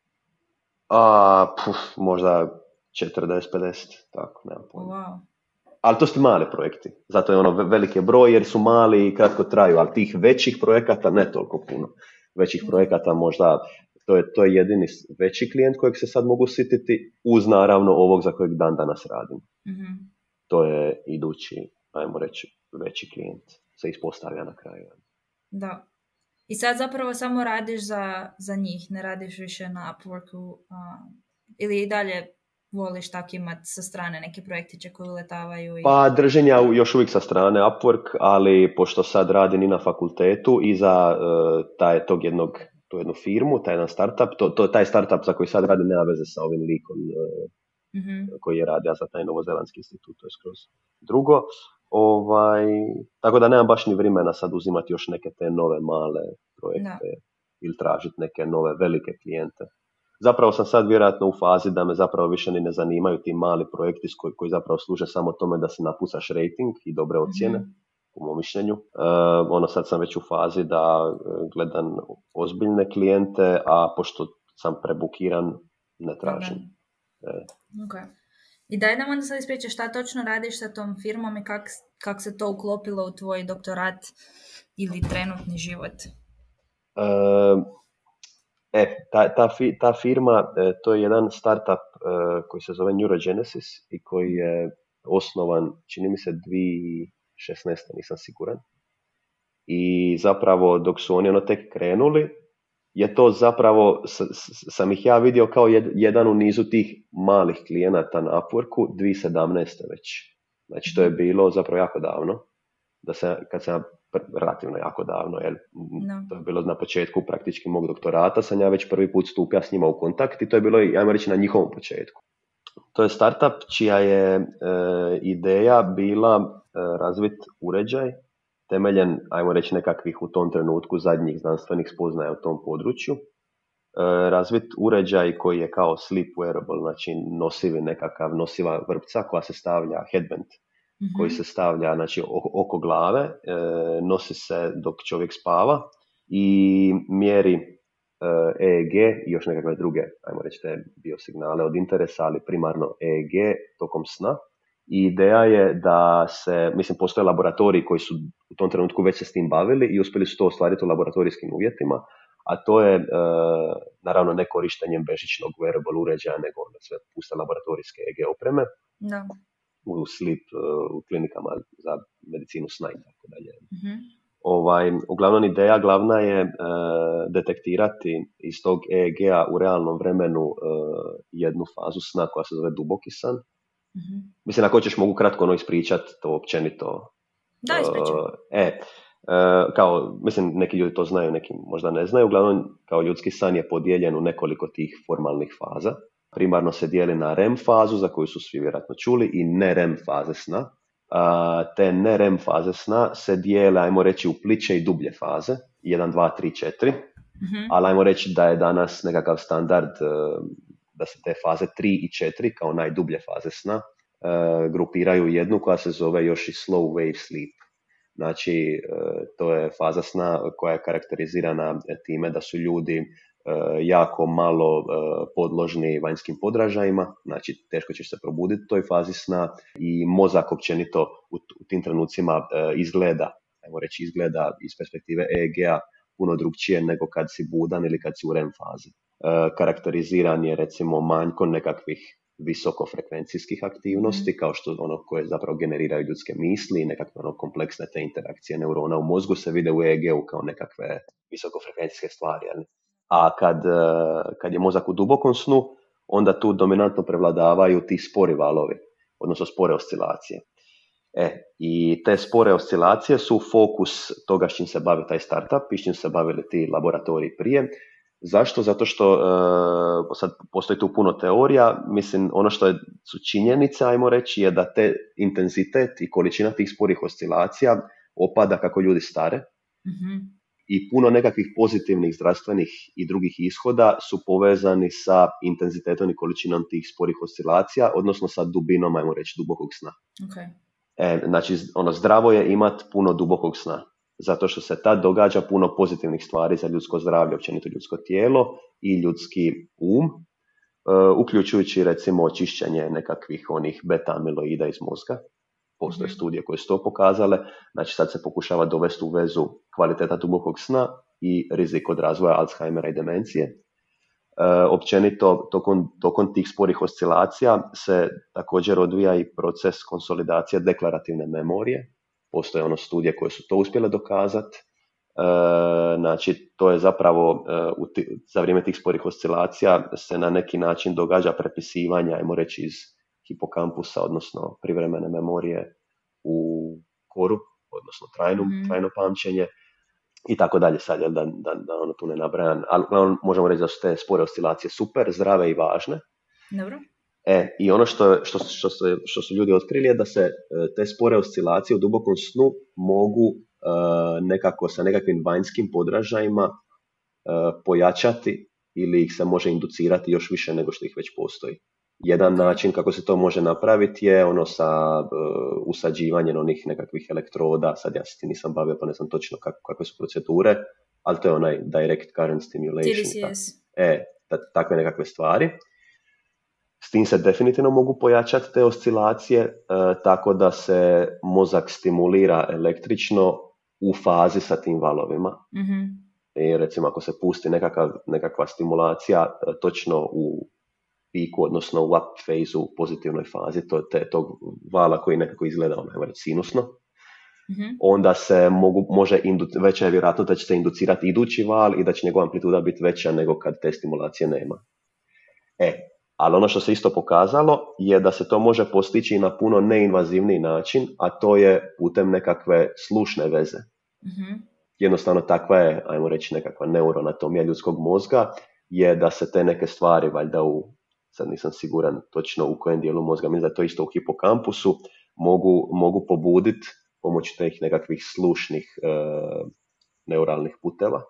A, puf, možda četrdeset pedeset, tako, nemam pojma.
Wow.
Ali to su mali projekti, zato je ono veliki broj jer su mali i kratko traju, ali tih većih projekata ne toliko puno. Većih
Mhm.
projekata možda, to je, to je jedini veći klijent kojeg se sad mogu sititi, uz naravno ovog za kojeg dan danas radim.
Mhm.
To je idući, ajmo reći, veći klijent, se ispostavlja na kraju.
Da. I sad zapravo samo radiš za, za njih, ne radiš više na Upworku, a, ili i dalje voliš tak imati sa strane neke projektiće koji uletavaju? I...
Pa držim ja još uvijek sa strane Upwork, ali pošto sad radim i na fakultetu i za uh, taj, tog jednog, tu jednu firmu, taj jedan startup, to, to, taj startup za koji sad radim nema veze sa ovim likom uh,
mm-hmm.
koji je radio za taj Novozelandski institut, to je skroz drugo. Ovaj, tako da nemam baš ni vremena sad uzimati još neke te nove male projekte no. ili tražiti neke nove velike klijente. Zapravo sam sad vjerojatno u fazi da me zapravo više ni ne zanimaju ti mali projekti koji, koji zapravo služe samo tome da se napucaš rating i dobre ocjene, mm-hmm. po mom mišljenju. E, ono sad sam već u fazi da gledam ozbiljne klijente, a pošto sam prebukiran, ne tražim.
Okay. E. Okay. I daj nam onda sad ispričaš šta točno radiš sa tom firmom i kak, kak se to uklopilo u tvoj doktorat ili trenutni život?
E, E, ta, ta, fi, ta firma, e, to je jedan startup e, koji se zove Neurogenesis i koji je osnovan, čini mi se, dvije tisuće šesnaeste, nisam siguran. I zapravo, dok su oni ono tek krenuli, je to zapravo, s, s, sam ih ja vidio kao jed, jedan u nizu tih malih klijenata na Upworku, dvije tisuće sedamnaeste već. Znači, to je bilo zapravo jako davno, da se, kad sam relativno jako davno, jer no. to je bilo na početku praktički mog doktorata, sam ja već prvi put stupio s njima u kontakt i to je bilo, ajmo reći, na njihovom početku. To je startup čija je e, ideja bila e, razviti uređaj temeljen, ajmo reći, nekakvih u tom trenutku zadnjih znanstvenih spoznaja u tom području. E, razviti uređaj koji je kao sleep wearable, znači nosivi nekakav, nosiva vrpca koja se stavlja, headband, Mm-hmm. koji se stavlja, znači, oko glave, e, nosi se dok čovjek spava i mjeri e, E E G i još nekakve druge, ajmo reći, te biosignale od interesa, ali primarno E E G tokom sna. I ideja je da se, mislim, postoje laboratoriji koji su u tom trenutku već se s tim bavili i uspjeli su to ostvariti u laboratorijskim uvjetima, a to je, e, naravno, ne korištenjem bežičnog wearable uređaja, nego sve puste laboratorijske E E G opreme.
Da.
u sleep, u klinikama za medicinu sna i tako dalje.
Mm-hmm.
Ovaj, uglavnom ideja glavna je e, detektirati iz tog E E G-a u realnom vremenu e, jednu fazu sna koja se zove duboki san.
Mm-hmm.
Mislim, ako hoćeš mogu kratko ono ispričati to općenito.
Da, ispričam.
E, e, kao, mislim, neki ljudi to znaju, neki možda ne znaju. Uglavnom, kao ljudski san je podijeljen u nekoliko tih formalnih faza. Primarno se dijeli na R E M fazu, za koju su svi vjerojatno čuli, i ne R E M faze sna. A, te ne R E M faze sna se dijele, ajmo reći, u pliće i dublje faze, jedan, dva, tri, četiri. Mm-hmm. Ali ajmo reći da je danas nekakav standard da se te faze tri i četiri, kao najdublje faze sna, grupiraju jednu koja se zove još i slow wave sleep. Znači, to je faza sna koja je karakterizirana time da su ljudi jako malo podložni vanjskim podražajima, znači teško ćeš se probuditi u toj fazi sna i mozak općenito u, u tim trenucima izgleda, ajmo reći izgleda iz perspektive E E G-a puno drugčije nego kad si budan ili kad si u R E M fazi. Karakteriziran je recimo manjkom nekakvih visokofrekvencijskih aktivnosti, kao što ono koje zapravo generiraju ljudske misli, nekakve ono kompleksne te interakcije neurona u mozgu se vide u E E G-u kao nekakve visokofrekvencijske stvari. Ali. A kad, kad je mozak u dubokom snu, onda tu dominantno prevladavaju ti spori valovi, odnosno spore oscilacije. E, i te spore oscilacije su fokus toga s čim se bavi taj startup i s čim se bavili ti laboratoriji prije. Zašto? Zato što uh, sad postoji tu puno teorija, mislim ono što je, su činjenice, ajmo reći, je da te intenzitet i količina tih sporih oscilacija opada kako ljudi stare
mm-hmm.
i puno nekakvih pozitivnih zdravstvenih i drugih ishoda su povezani sa intenzitetom i količinom tih sporih oscilacija, odnosno sa dubinom, ajmo reći, dubokog sna.
Okay.
E, znači, ono, zdravo je imati puno dubokog sna. Zato što se tad događa puno pozitivnih stvari za ljudsko zdravlje, općenito ljudsko tijelo i ljudski um, uh, uključujući recimo očišćenje nekakvih onih beta-amiloida iz mozga. Postoje mm-hmm. studije koje su to pokazale, znači sad se pokušava dovesti u vezu kvaliteta dubokog sna i rizik od razvoja Alzheimera i demencije. Uh, općenito, tokom, tokom tih sporih oscilacija se također odvija i proces konsolidacije deklarativne memorije. Postoje ono studije koje su to uspjele dokazati. E, znači, to je zapravo e, u ti, za vrijeme tih sporih oscilacija se na neki način događa prepisivanje, ajmo reći, iz hipokampusa, odnosno privremene memorije u koru, odnosno trajno, mm. trajno pamćenje i tako dalje sad, jel, da, da, da ono tu ne nabrajam. Ali on, možemo reći da su te spore oscilacije super, zdrave i važne.
Dobro.
E, i ono što, što, što, što su ljudi otkrili je da se te spore oscilacije u dubokom snu mogu uh, nekako sa nekakvim vanjskim podražajima uh, pojačati ili ih se može inducirati još više nego što ih već postoji. Jedan način kako se to može napraviti je ono sa uh, usađivanjem onih nekakvih elektroda, sad ja se ti nisam bavio pa ne znam točno kako, kakve su procedure, ali to je onaj direct current stimulation.
T D C S.
E, ta, takve nekakve stvari. S tim se definitivno mogu pojačati te oscilacije, e, tako da se mozak stimulira električno u fazi sa tim valovima.
Mm-hmm.
I recimo ako se pusti nekakav, nekakva stimulacija e, točno u piku, odnosno u up fazu, u pozitivnoj fazi, to, te, tog vala koji nekako izgleda onaj reći sinusno,
mm-hmm.
onda se mogu, može indu, veća je vjerojatnost da će se inducirati idući val i da će njegova amplituda biti veća nego kad te stimulacije nema. E, ali ono što se isto pokazalo je da se to može postići na puno neinvazivniji način, a to je putem nekakve slušne veze.
Mm-hmm.
Jednostavno takva je, ajmo reći, nekakva neuroanatomija ljudskog mozga, je da se te neke stvari, valjda u, sad nisam siguran točno u kojem dijelu mozga, mislim da je to isto u hipokampusu, mogu, mogu pobuditi pomoću teh nekakvih slušnih e, neuralnih puteva.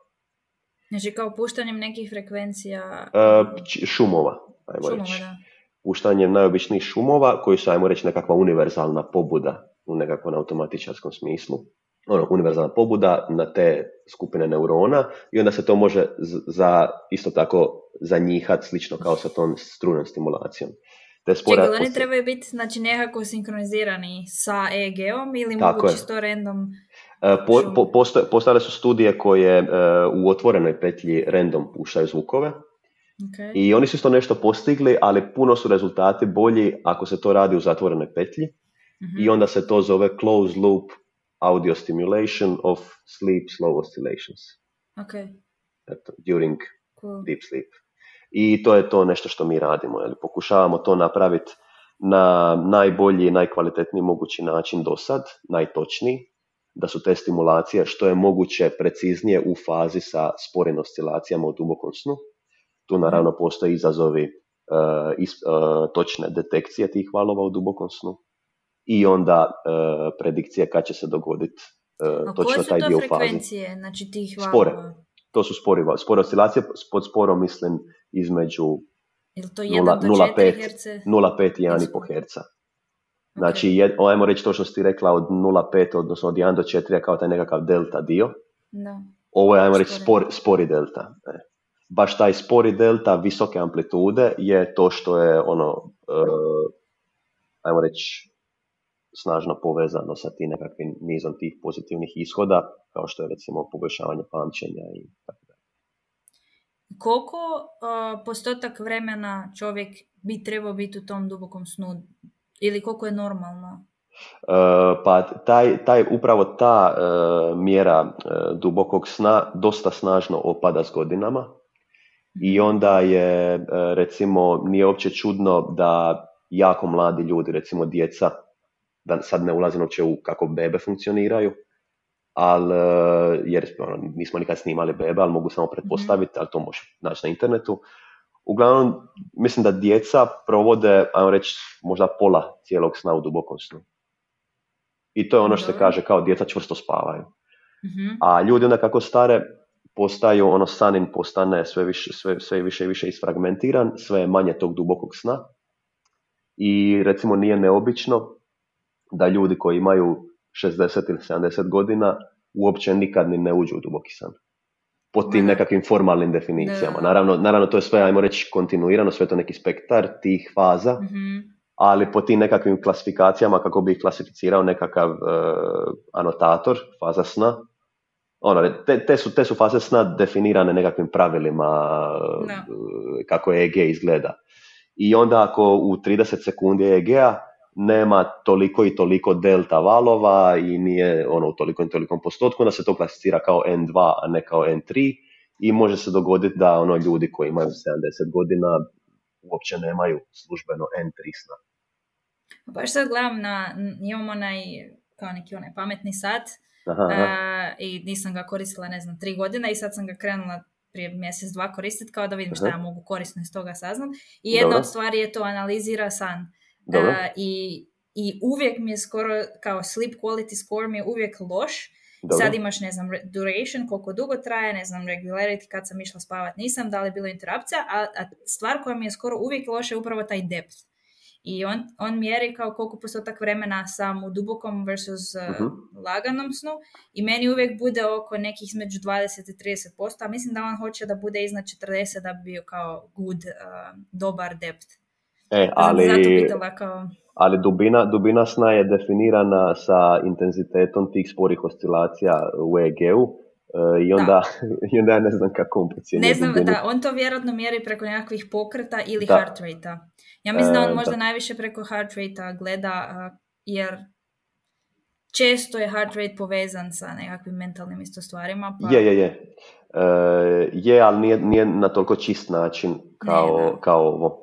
Znači kao puštanjem nekih frekvencija?
E, šumova. Ajmo
šumova,
reći.
da.
Puštanjem najobičnijih šumova koji su, ajmo reći, nekakva univerzalna pobuda u nekakvom automatičarskom smislu. Ono, univerzalna pobuda na te skupine neurona i onda se to može za, isto tako zanjihati slično kao sa tom strunom stimulacijom.
Te spora... Čekaj, oni trebaju biti znači, nekako sinkronizirani sa E E G-om ili tako mogu čisto random?
Po, po, postoje, postojale su studije koje uh, u otvorenoj petlji random puštaju zvukove.
Okay.
I oni su isto nešto postigli, ali puno su rezultati bolji ako se to radi u zatvorenoj petlji. Mm-hmm. I onda se to zove closed loop audio stimulation of sleep slow oscillations.
Okay.
Eto, during
cool.
deep sleep. I to je to nešto što mi radimo. Jel? Pokušavamo to napraviti na najbolji i najkvalitetniji mogući način do sad, najtočniji, da su te stimulacije što je moguće preciznije u fazi sa sporim oscilacijama u dubokom snu. Tu naravno postoje izazovi uh, is, uh, točne detekcije tih valova u dubokom snu i onda uh, predikcije kad će se dogoditi uh, točno taj dio u fazi.
A koje su to frekvencije, znači tih valova?
Spore. To su spori, spore oscilacije, pod sporom mislim između
nula zarez četiri herca
nula zarez pet i jedan zarez pet herca. Znači,
Ok.
jed, ajmo reći to što si ti rekla od nula zarez pet, odnosno od jedan do četiri je kao taj nekakav delta dio.
Da.
Ovo je, ajmo reći,
Spori.
spor, spori delta. E. Baš taj spori delta visoke amplitude je to što je ono, uh, ajmo reći, snažno povezano sa tim nekakvim nizom tih pozitivnih ishoda, kao što je recimo poboljšavanje pamćenja i tako dalje.
Koliko uh, postotak vremena čovjek bi trebao biti u tom dubokom snu? Ili koliko je normalno?
Uh, pa taj, taj, upravo ta uh, mjera uh, dubokog sna dosta snažno opada s godinama. I onda je, uh, recimo, nije uopće čudno da jako mladi ljudi, recimo djeca, da sad ne ulazim uopće u kako bebe funkcioniraju, ali, jer ono, nismo nikad snimali bebe, ali mogu samo pretpostaviti, ali to možeš naći na internetu. Uglavnom, mislim da djeca provode, ajmo reći, možda pola cijelog sna u dubokom snu. I to je ono što se
Dobro.
kaže kao djeca čvrsto spavaju.
Mhm.
A ljudi onda kako stare postaju, ono san im postane sve više, sve, sve više i više isfragmentiran, sve je manje tog dubokog sna. I recimo nije neobično da ljudi koji imaju šezdeset ili sedamdeset godina uopće nikad ni ne uđu u duboki san. Po tim
Da.
nekakvim formalnim definicijama.
Da.
Naravno, naravno, to je sve, ajmo reći, kontinuirano, sve to neki spektar tih faza,
Mhm.
ali po tim nekakvim klasifikacijama, kako bi ih klasificirao nekakav uh, anotator, faza sna, ono, te, te, su, te su faze sna definirane nekakvim pravilima uh,
Da.
kako E E G izgleda. I onda ako u trideset sekundi E E G-a nema toliko i toliko delta valova i nije ono u toliko i tolikom postotku, onda se to klasificira kao en dva, a ne kao en tri, i može se dogoditi da ono ljudi koji imaju sedamdeset godina uopće nemaju službeno en tri sna.
Baš sad gledam na, imam onaj, kao neki onaj pametni sat,
Aha, aha.
a, i nisam ga koristila, ne znam, tri godina i sad sam ga krenula prije mjesec, dva koristiti kao da vidim šta
Aha.
ja mogu korisno iz toga saznat. I jedna
Dobro.
od stvari je to analizira san.
Dobro.
A, i, I uvijek mi je skoro, kao sleep quality score mi je uvijek loš.
Dobro.
Sad imaš, ne znam, duration, koliko dugo traje, ne znam, regularity, kad sam išla spavat nisam, da li je bilo interakcija, a, a stvar koja mi je skoro uvijek loša je upravo taj depth. I on, on mjeri kao koliko postotak vremena sam u dubokom versus uh,
Mhm.
laganom snu i meni uvijek bude oko nekih između dvadeset i trideset posto, a mislim da on hoće da bude iznad četrdeset da bi bio kao good, uh, dobar depth.
E,
Pa sam te zato
ali,
pitala kao...
ali dubina, dubina sna je definirana sa intenzitetom tih sporih oscilacija u E E G-u. E, i, onda, i onda ja ne znam kako on procjenjuje
Ne znam,
dubinu.
da, on to vjerojatno mjeri preko nekakvih pokreta ili
Da.
heart rate-a. Ja mislim da on
E,
možda
da.
najviše preko heart rate-a gleda, uh, jer često je heart rate povezan sa nekakvim mentalnim isto stvarima. Pa...
Je, je, je. E, je, ali nije, nije na toliko čist način kao,
Ne, da.
kao ovo.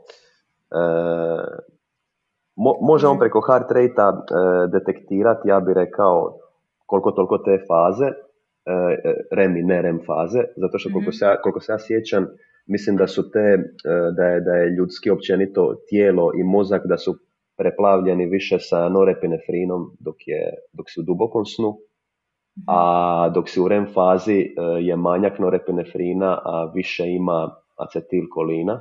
E, mo, može on preko heart rate-a e, detektirati, ja bih rekao, koliko toliko te faze, e, REM i ne REM faze, zato što koliko se, ja- koliko se ja sjećam, mislim da su te, e, da je, da je ljudski općenito tijelo i mozak da su preplavljeni više sa norepinefrinom dok, je, dok si u dubokom snu, a dok si u REM fazi e, je manjak norepinefrina, a više ima acetilkolina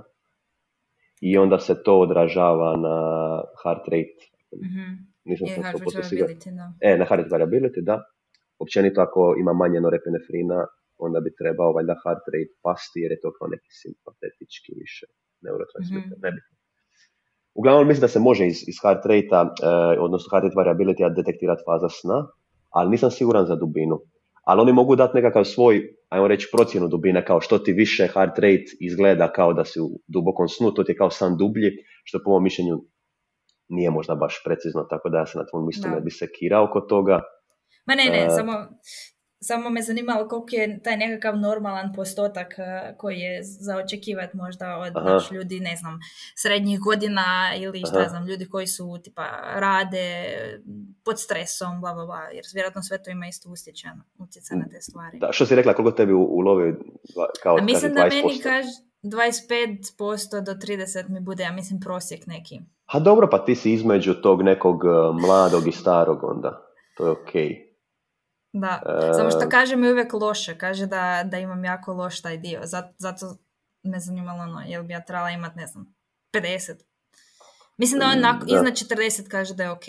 i onda se to odražava na heart rate.
Mm-hmm.
Nisam
Je
sam
heart
sto
rate
posto siguran.
variability, da.
E, na heart rate variability, da. Općenito ako ima manje norepinefrina, onda bi trebao valjda heart rate pasti jer je to kao neki simpatetički više neurotransmiter.
Mm-hmm.
Nebitno. Uglavnom mislim da se može iz, iz heart rate-a, eh, odnosno heart rate variability-a detektirati faza sna, ali nisam siguran za dubinu. Ali oni mogu dati nekakav svoj, ajmo reći, procjenu dubine, kao što ti više heart rate izgleda kao da si u dubokom snu, to ti je kao san dublji, što po mom mišljenju nije možda baš precizno, tako da ja se na tvom mjestu ne bi sekirao oko toga.
Ma ne, ne,
Uh,
samo, samo me zanimalo koliko je taj nekakav normalan postotak uh, koji je za očekivati možda od naš ljudi, ne znam, srednjih godina ili šta
aha.
znam, ljudi koji su tipa rade pod stresom, bla, bla, bla, jer vjerojatno sve to ima isto utjecaj na te stvari.
Da, što si rekla, koliko tebi ulovi kao
A mislim
kaže,
da meni kaže dvadeset pet posto do trideset mi bude, ja mislim, prosjek neki.
A dobro, pa ti si između tog nekog mladog i starog onda. To je okej. Okay.
Da, uh, samo što kaže mi uvijek loše, kaže da, da imam jako loš taj dio, zato, zato me zanimalo ono, jel bi ja trebala imat, ne znam, pedeset. Mislim da on nak-
Da.
iznad četrdeset kaže da je ok.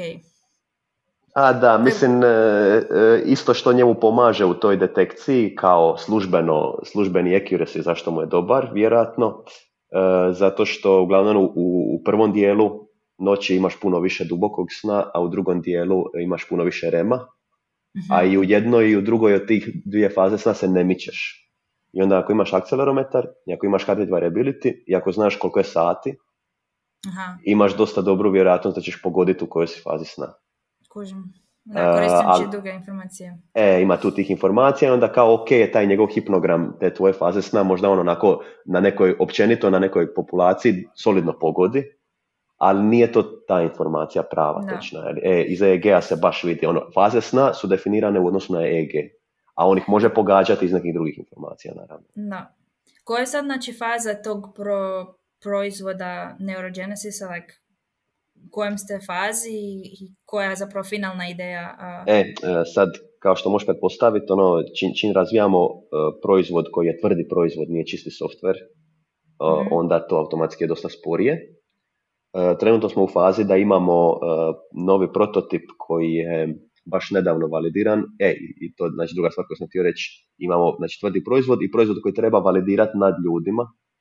A da, mislim, e, e, isto što njemu pomaže u toj detekciji kao službeno, službeni accuracy, zašto mu je dobar, vjerojatno, e, zato što uglavnom u, u prvom dijelu noći imaš puno više dubokog sna, a u drugom dijelu imaš puno više rema,
Mhm.
a i u jednoj i u drugoj od tih dvije faze sna se ne mičeš. I onda ako imaš akcelerometar, i ako imaš heart rate variability, i ako znaš koliko je sati,
Aha,
imaš dosta dobru vjerojatnost da ćeš pogoditi u kojoj si fazi sna.
kužim. Da, koristim
Uh, al-
će druge informacije.
E, ima tu tih informacija i onda kao ok je taj njegov hipnogram te tvoje faze sna možda on onako na nekoj, općenito na nekoj populaciji solidno pogodi, ali nije to ta informacija prava,
Da.
točna. Jer, E, iz E E G-a se baš vidi, ono, faze sna su definirane u odnosu na E E G, a on ih može pogađati iz nekih drugih informacija, naravno.
Da. Koja je sad, znači, faza tog pro, proizvoda neurogenesisa, like, u kojem ste fazi i koja je zapravo finalna ideja? a,
E, e, sad, kao što možeš pretpostaviti, ono, čim, čim razvijamo e, proizvod koji je tvrdi proizvod, nije čisti softver, e,
Mhm.
onda to automatski je dosta sporije. E, trenutno smo u fazi da imamo e, novi prototip koji je baš nedavno validiran. E, i, i to znači druga stvar koju sam htio reći, imamo znači, tvrdi proizvod i proizvod koji treba validirati nad ljudima.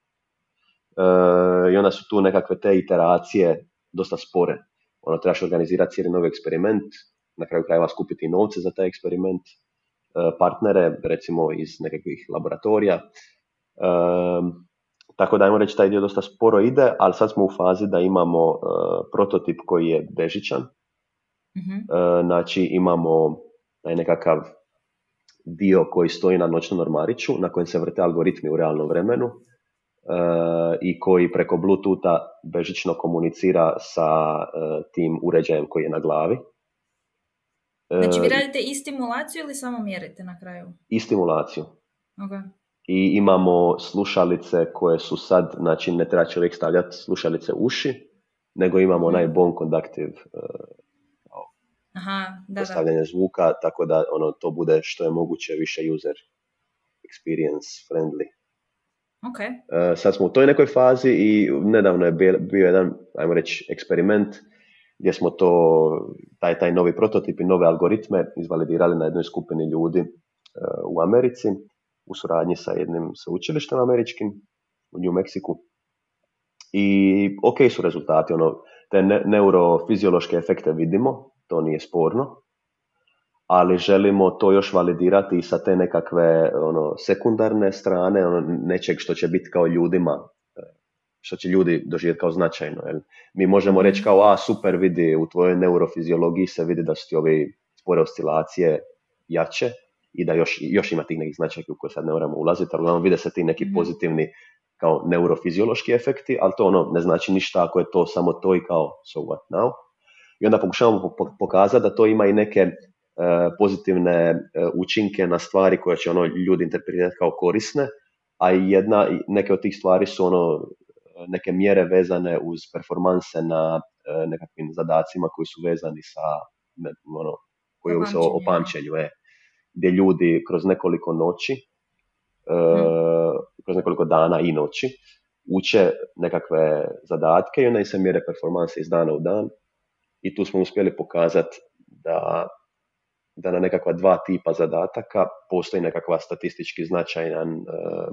E, I onda su tu nekakve te iteracije dosta spore. Ono, trebaš organizirati cijeli novi eksperiment, na kraju krajeva skupiti novce za taj eksperiment, e, partnere, recimo iz nekakvih laboratorija. E, tako da ajmo reći taj dio dosta sporo ide, ali sad smo u fazi da imamo e, prototip koji je bežičan.
Mhm.
E, znači imamo taj nekakav dio koji stoji na noćnom ormariću na kojem se vrte algoritmi u realnom vremenu. Uh, i koji preko Bluetootha bežično komunicira sa uh, tim uređajem koji je na glavi. Uh,
Znači, vi radite i stimulaciju ili samo mjerite na kraju?
I stimulaciju.
Okay.
I imamo slušalice koje su sad, znači ne treba čovjek stavljati slušalice u uši, nego imamo onaj bone conductive uh,
Aha, da, da.
postavljanje zvuka, tako da ono, to bude što je moguće više user experience friendly.
Okay.
Uh, sad smo u toj nekoj fazi i nedavno je bio, bio jedan, ajmo reći, eksperiment gdje smo to, taj, taj novi prototip i nove algoritme izvalidirali na jednoj skupini ljudi uh, u Americi u suradnji sa jednim sveučilištem američkim u New Mexiku. I ok su rezultati, ono, te ne, neurofiziološke efekte vidimo, to nije sporno, ali želimo to još validirati i sa te nekakve ono, sekundarne strane, ono, nečeg što će biti kao ljudima, što će ljudi doživjeti kao značajno. Jel? Mi možemo reći kao, a super, vidi, u tvojoj neurofiziologiji se vidi da su ti ove spore oscilacije jače i da još, još ima tih nekih značajki u koje sad ne moramo ulaziti, ali uglavnom vide se ti neki pozitivni kao neurofiziološki efekti, ali to ono ne znači ništa ako je to samo to i kao so what now. I onda pokušavamo pokazati da to ima i neke Uh, pozitivne uh, učinke na stvari koje će ono ljudi interpretirati kao korisne, a i jedna, neke od tih stvari su ono neke mjere vezane uz performanse na uh, nekakvim zadacima koji su vezani sa ne, ono, koji ovise o, o pamćenju, je, gdje ljudi kroz nekoliko noći, uh, hmm. kroz nekoliko dana i noći uče nekakve zadatke i onda im se mjere performanse iz dana u dan i tu smo uspjeli pokazati da da na nekakva dva tipa zadataka postoji nekakva statistički značajan uh,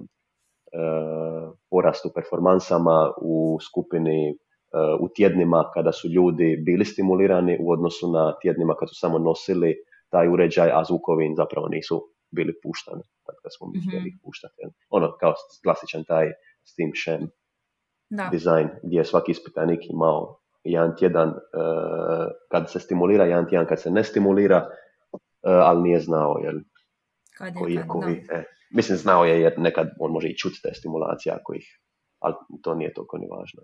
uh, porast u performansama u skupini uh, u tjednima kada su ljudi bili stimulirani u odnosu na tjednima kad su samo nosili taj uređaj, a zvukovi im zapravo nisu bili puštani. Tako da smo mm-hmm. htjeli ih puštati. Ono kao klasičan taj steam sham da. Dizajn gdje je svaki ispitanik imao jedan tjedan uh, kad se stimulira, jedan tjedan kad se ne stimulira, Uh, ali nije znao jel,
kad je,
koji je
kad,
koji. E, mislim, znao je jer nekad on može i čuti te stimulacije, ako ih, ali to nije toliko ni važno.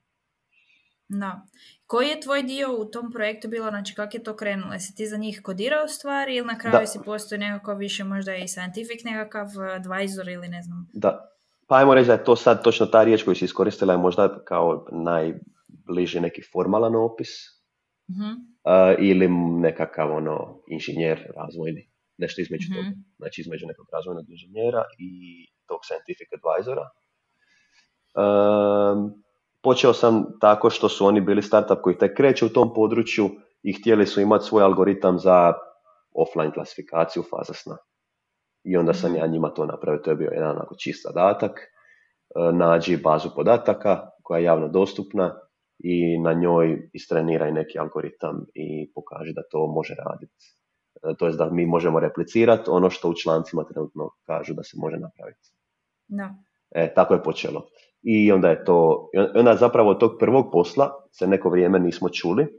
Da. Koji je tvoj dio u tom projektu bilo, znači kako je to krenulo? Jesi ti za njih kodirao stvari ili na kraju da. Si postoji nekako više možda i scientific nekakav advisor ili ne znam?
Da, pa ajmo reći da je to sad točno ta riječ koju si iskoristila je možda kao najbliži neki formalan opis. Mm-hmm. Uh, ili nekakav ono inženjer razvojni, nešto između mm-hmm. toga, znači između nekog razvojnog inženjera i tog scientific advisora. Um, počeo sam tako što su oni bili startup koji tek kreće u tom području i htjeli su imati svoj algoritam za offline klasifikaciju faza sna. I onda sam ja njima to napravio, to je bio jedan onako čist zadatak. Nađi bazu podataka koja je javno dostupna i na njoj istreniraj neki algoritam i pokaži da to može raditi. To jest da mi možemo replicirati ono što u člancima trenutno kažu da se može napraviti.
No.
E, tako je počelo. I onda je to, onda zapravo od tog prvog posla se neko vrijeme nismo čuli. E,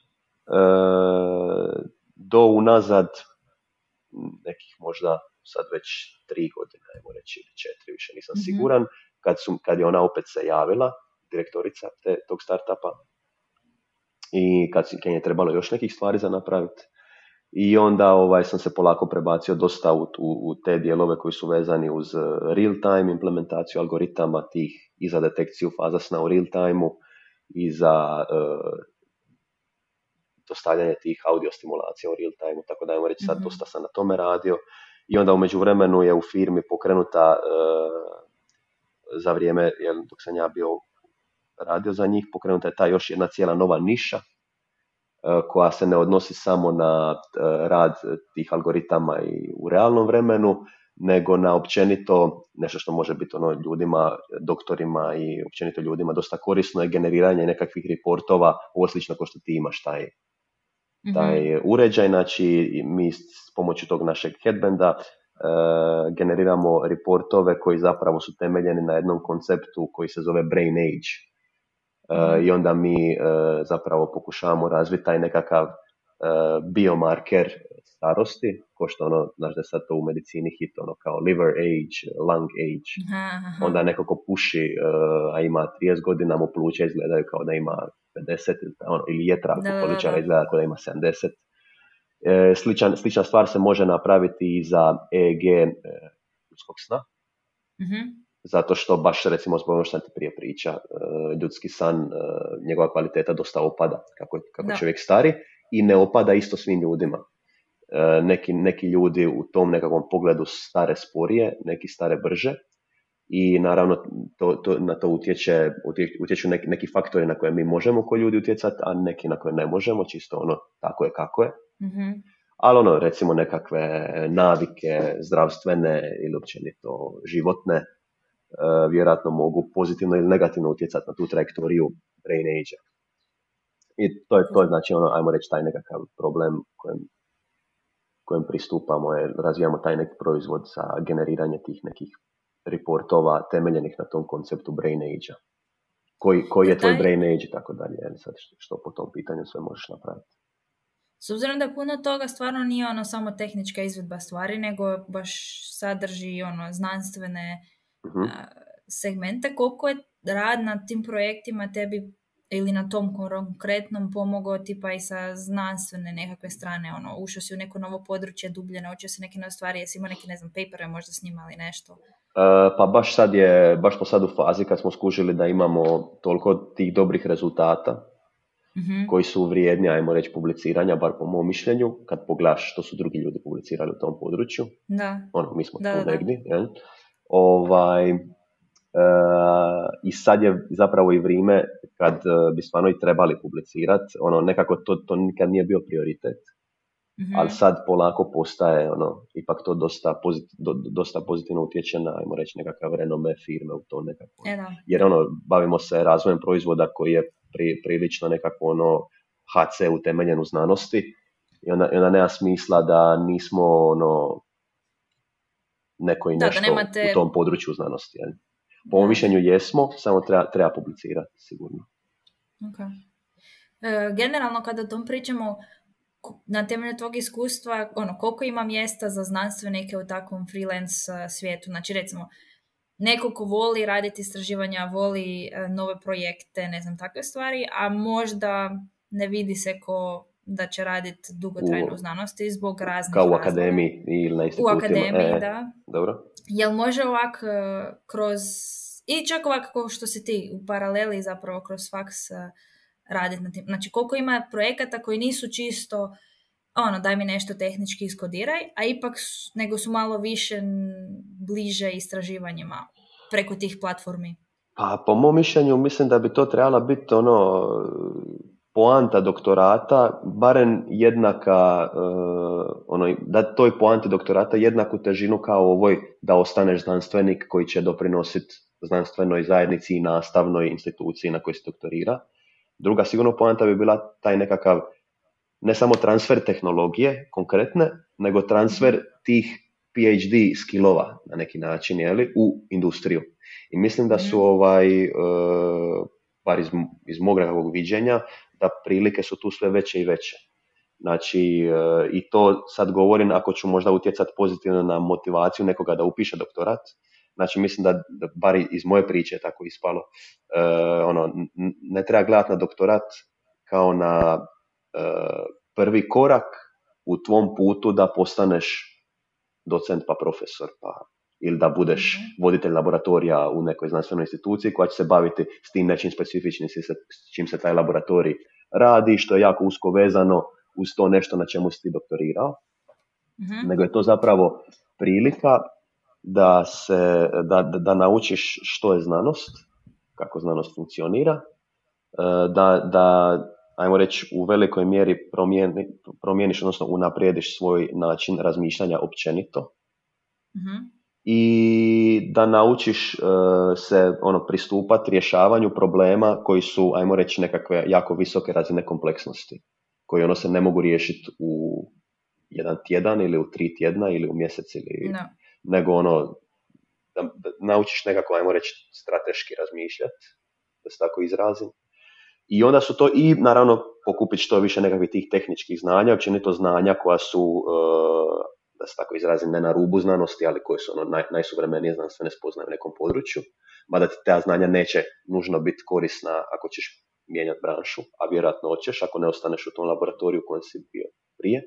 do unazad nekih možda sad već tri godine, ajmo reći, ili četiri, više nisam mm-hmm. siguran, kad, su, kad je ona opet se javila, direktorica te, tog startupa, i kad, kad je trebalo još nekih stvari za napraviti. I onda ovaj, sam se polako prebacio dosta u, u, u te dijelove koji su vezani uz real-time implementaciju algoritama tih i za detekciju faza sna u real-timeu i za uh, dostavljanje tih audio stimulacija u real-timeu, tako da ajmo reći sad dosta sam na tome radio. I onda u međuvremenu je u firmi pokrenuta uh, za vrijeme, jel, dok sam ja bio radio za njih, pokrenuta je ta još jedna cijela nova niša koja se ne odnosi samo na rad tih algoritama i u realnom vremenu, nego na općenito nešto što može biti ono ljudima, doktorima i općenito ljudima dosta korisno je generiranje nekakvih reportova, ovo slično kao što ti imaš taj, mm-hmm. taj uređaj. Znači mi s pomoću tog našeg headbanda uh, generiramo reportove koji zapravo su temeljeni na jednom konceptu koji se zove brain age. Uh, I onda mi uh, zapravo pokušavamo razviti taj nekakav uh, biomarker starosti, ko što ono, znaš da je sad to u medicini hit, ono kao liver age, lung age. Aha. Onda neko ko puši, uh, a ima trideset godina, mu pluća izgledaju kao da ima pedeset, ono, ili jetra alkoholičara izgleda kao da ima sedamdeset. E, sličan, slična stvar se može napraviti i za E E G e, ljudskog sna. Mhm. Zato što baš recimo zbog ono što ti prije priča, ljudski san, njegova kvaliteta dosta opada kako, kako čovjek stari i ne opada isto svim ljudima. Neki, neki ljudi u tom nekakvom pogledu stare sporije, neki stare brže i naravno to, to, na to utječe, utječu neki, neki faktori na koje mi možemo ko ljudi utjecati, a neki na koje ne možemo, čisto ono tako je kako je. Mm-hmm. Ali ono recimo nekakve navike zdravstvene ili općenito životne, Uh, vjerojatno mogu pozitivno ili negativno utjecati na tu trajektoriju brain age-a. I to je, to je znači ono, ajmo reći, taj nekakav problem kojem, kojem pristupamo, je razvijamo taj neki proizvod za generiranje tih nekih reportova temeljenih na tom konceptu brain age-a. Koji, koji je tvoj brain age i tako dalje, ali sad što, što po tom pitanju sve možeš napraviti.
S obzirom da puno toga stvarno nije ono samo tehnička izvedba stvari, nego baš sadrži ono znanstvene uh-huh. segmente, koliko je rad na tim projektima tebi ili na tom konkretnom pomogao tipa i sa znanstvene nekakve strane, ono, ušao si u neko novo područje, dublje, naučio si neke nove stvari, jesi imao neke, ne znam, papere možda snimali nešto? Uh,
pa baš sad je, baš smo sad u fazi kad smo skužili da imamo toliko tih dobrih rezultata uh-huh. koji su vrijedni, ajmo reći, publiciranja, bar po mom mišljenju, kad pogledaš što su drugi ljudi publicirali u tom području. Da. Ono, mi smo da, tu negdje, jel? Ovaj, uh, i sad je zapravo i vrijeme kad uh, bi stvarno i trebali publicirati, ono, nekako to, to nikad nije bio prioritet, mm-hmm. ali sad polako postaje, ono, ipak to dosta, pozit, do, dosta pozitivno utječe na, ajmo reći, nekakav renome firme u to nekako. Eno. Jer ono, bavimo se razvojem proizvoda koji je pri, prilično nekako ono H C utemeljen u znanosti i onda, i onda nema smisla da nismo ono neko i nešto da, nemate... u tom području znanosti. Je. Po mom mišljenju jesmo, samo treba, treba publicirati, sigurno.
Okay. E, generalno, kada o tom pričamo, na temelju tvog iskustva, ono, koliko ima mjesta za znanstvenike u takvom freelance uh, svijetu? Znači, recimo, neko ko voli raditi istraživanja, voli uh, nove projekte, ne znam, takve stvari, a možda ne vidi se ko da će raditi dugotrajno u znanosti zbog raznih
kao u
razloga.
akademiji ili na institutima.
U akademiji,
e,
da.
Dobro.
Jel može ovak kroz, i čak ovako što si ti u paraleli zapravo kroz faks raditi na tim. Znači koliko ima projekata koji nisu čisto ono, daj mi nešto tehnički iskodiraj, a ipak su, nego su malo više bliže istraživanjima preko tih platformi.
Pa po mom mišljenju mislim da bi to trebala biti ono poanta doktorata, barem jednaka, uh, ono, da toj poanti doktorata jednaku težinu kao ovoj da ostaneš znanstvenik koji će doprinositi znanstvenoj zajednici i nastavnoj instituciji na kojoj se doktorira. Druga sigurno poanta bi bila taj nekakav, ne samo transfer tehnologije konkretne, nego transfer tih PhD skillova na neki način, jeli, u industriju. I mislim da su ovaj, uh, bar iz, iz mog nekakvog viđenja, da prilike su tu sve veće i veće. Znači, uh, i to sad govorim ako ću možda utjecati pozitivno na motivaciju nekoga da upiše doktorat. Znači, mislim da, da bar iz moje priče je tako ispalo. Uh, ono, n- ne treba gledati na doktorat kao na uh, prvi korak u tvom putu da postaneš docent pa profesor, pa ili da budeš voditelj laboratorija u nekoj znanstvenoj instituciji koja će se baviti s tim nečim specifičnim s čim se taj laboratorij radi, što je jako usko vezano uz to nešto na čemu si ti doktorirao. Mm-hmm. Nego je to zapravo prilika da, se, da, da, da naučiš što je znanost, kako znanost funkcionira, da, da ajmo reći, u velikoj mjeri promijeni, promijeniš, odnosno unaprijediš svoj način razmišljanja općenito. Mm-hmm. I da naučiš uh, se ono, pristupati rješavanju problema koji su, ajmo reći, nekakve jako visoke razine kompleksnosti, koji ono se ne mogu riješiti u jedan tjedan ili u tri tjedna ili u mjesec ili no. nego ono, da, da naučiš nekako, ajmo reći, strateški razmišljati, da se tako izrazim. I onda su to i, naravno, pokupiti što više nekakvih tih tehničkih znanja, općenito znanja koja su, uh, da se tako izrazim, ne na rubu znanosti, ali koje su ono naj, najsuvremenije znanstvene spoznaje u nekom području, mada ti ta znanja neće nužno biti korisna ako ćeš mijenjati branšu, a vjerojatno hoćeš ako ne ostaneš u tom laboratoriju u kojem si bio prije.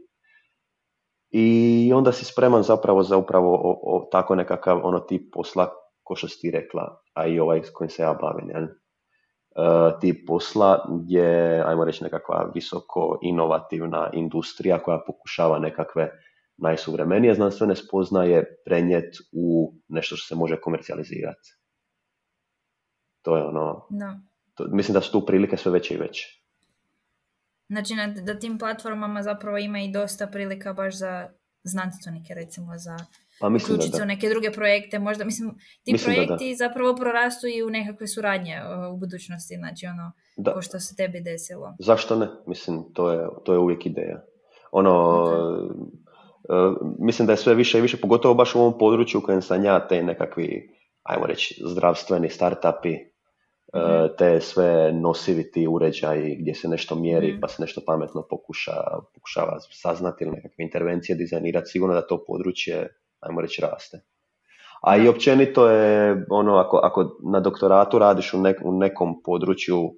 I onda si spreman zapravo za upravo o, o tako nekakav ono tip posla, ko što si ti rekla, a i ovaj s kojim se ja bavim, jel? Uh, tip posla je, ajmo reći, nekakva visoko inovativna industrija koja pokušava nekakve najsuvremenije znanstvene spoznaje prenijeti u nešto što se može komercijalizirati. To je ono, no. to, mislim da su tu prilike sve veće i veće.
Znači da tim platformama zapravo ima i dosta prilika baš za znanstvenike, recimo za
pa
uključiti se u neke druge projekte, možda, mislim, ti
mislim
projekti zapravo prorastu i u nekakve suradnje u budućnosti, znači ono, da. Ko što se tebi desilo.
Zašto ne? Mislim, to je, to je uvijek ideja. Ono, okay. uh, mislim da je sve više i više, pogotovo baš u ovom području u kojem sam ja, te nekakvi, ajmo reći, zdravstveni startupi, mm-hmm. uh, te sve nosivi ti uređaji gdje se nešto mjeri, mm-hmm. pa se nešto pametno pokuša, pokušava saznati ili nekakve intervencije dizajnirati, sigurno da to područje, ajmo reći, raste. A i općenito je, ono, ako, ako na doktoratu radiš u, nek, u nekom području uh,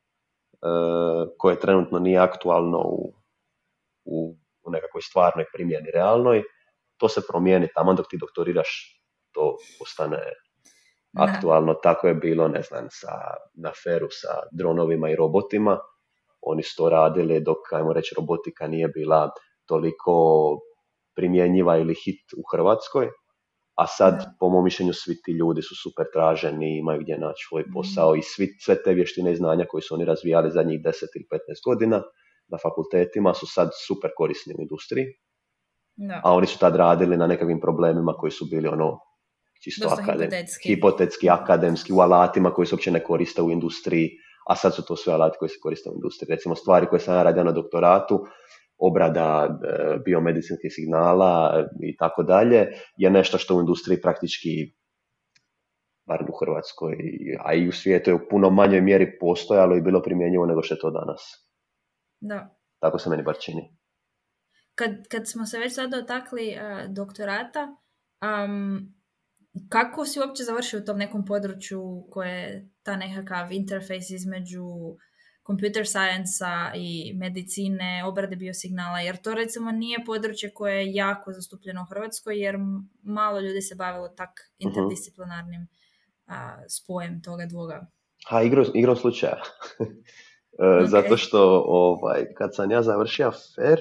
koje trenutno nije aktualno u, u, u nekakvoj stvarnoj primjeni realnoj, to se promijeni tamo dok ti doktoriraš, to postane aktualno. Ne. Tako je bilo, ne znam, sa, na feru sa dronovima i robotima. Oni su to radili dok, ajmo reći, robotika nije bila toliko primjenjiva ili hit u Hrvatskoj, a sad, da. Po mom mišljenju, svi ti ljudi su super traženi, imaju gdje naći svoj posao mm. i svi, sve te vještine i znanja koje su oni razvijali zadnjih deset ili petnaest godina na fakultetima su sad super korisni u industriji, da. A oni su tad radili na nekakvim problemima koji su bili ono čisto akadem, hipotetski. hipotetski, akademski, u alatima koji se uopće ne koriste u industriji, a sad su to sve alati koji se koriste u industriji. Recimo stvari koje sam ja radio na doktoratu, obrada e, biomedicinskih signala i tako dalje, je nešto što u industriji praktički, bar u Hrvatskoj, a i u svijetu je u puno manjoj mjeri postojalo i bilo primjenjivo nego što je to danas.
Da.
Tako se meni bar čini.
Kad, kad smo se već sad dotakli uh, doktorata, um, kako si uopće završio u tom nekom području koje je ta nekakav interfejs između computer science-a i medicine, obrade biosignala, jer to recimo nije područje koje je jako zastupljeno u Hrvatskoj, jer malo ljudi se bavilo tak interdisciplinarnim uh, spojem toga dvoga.
Ha, igrom, igrom slučaja. okay. Zato što ovaj, kad sam ja završio fer,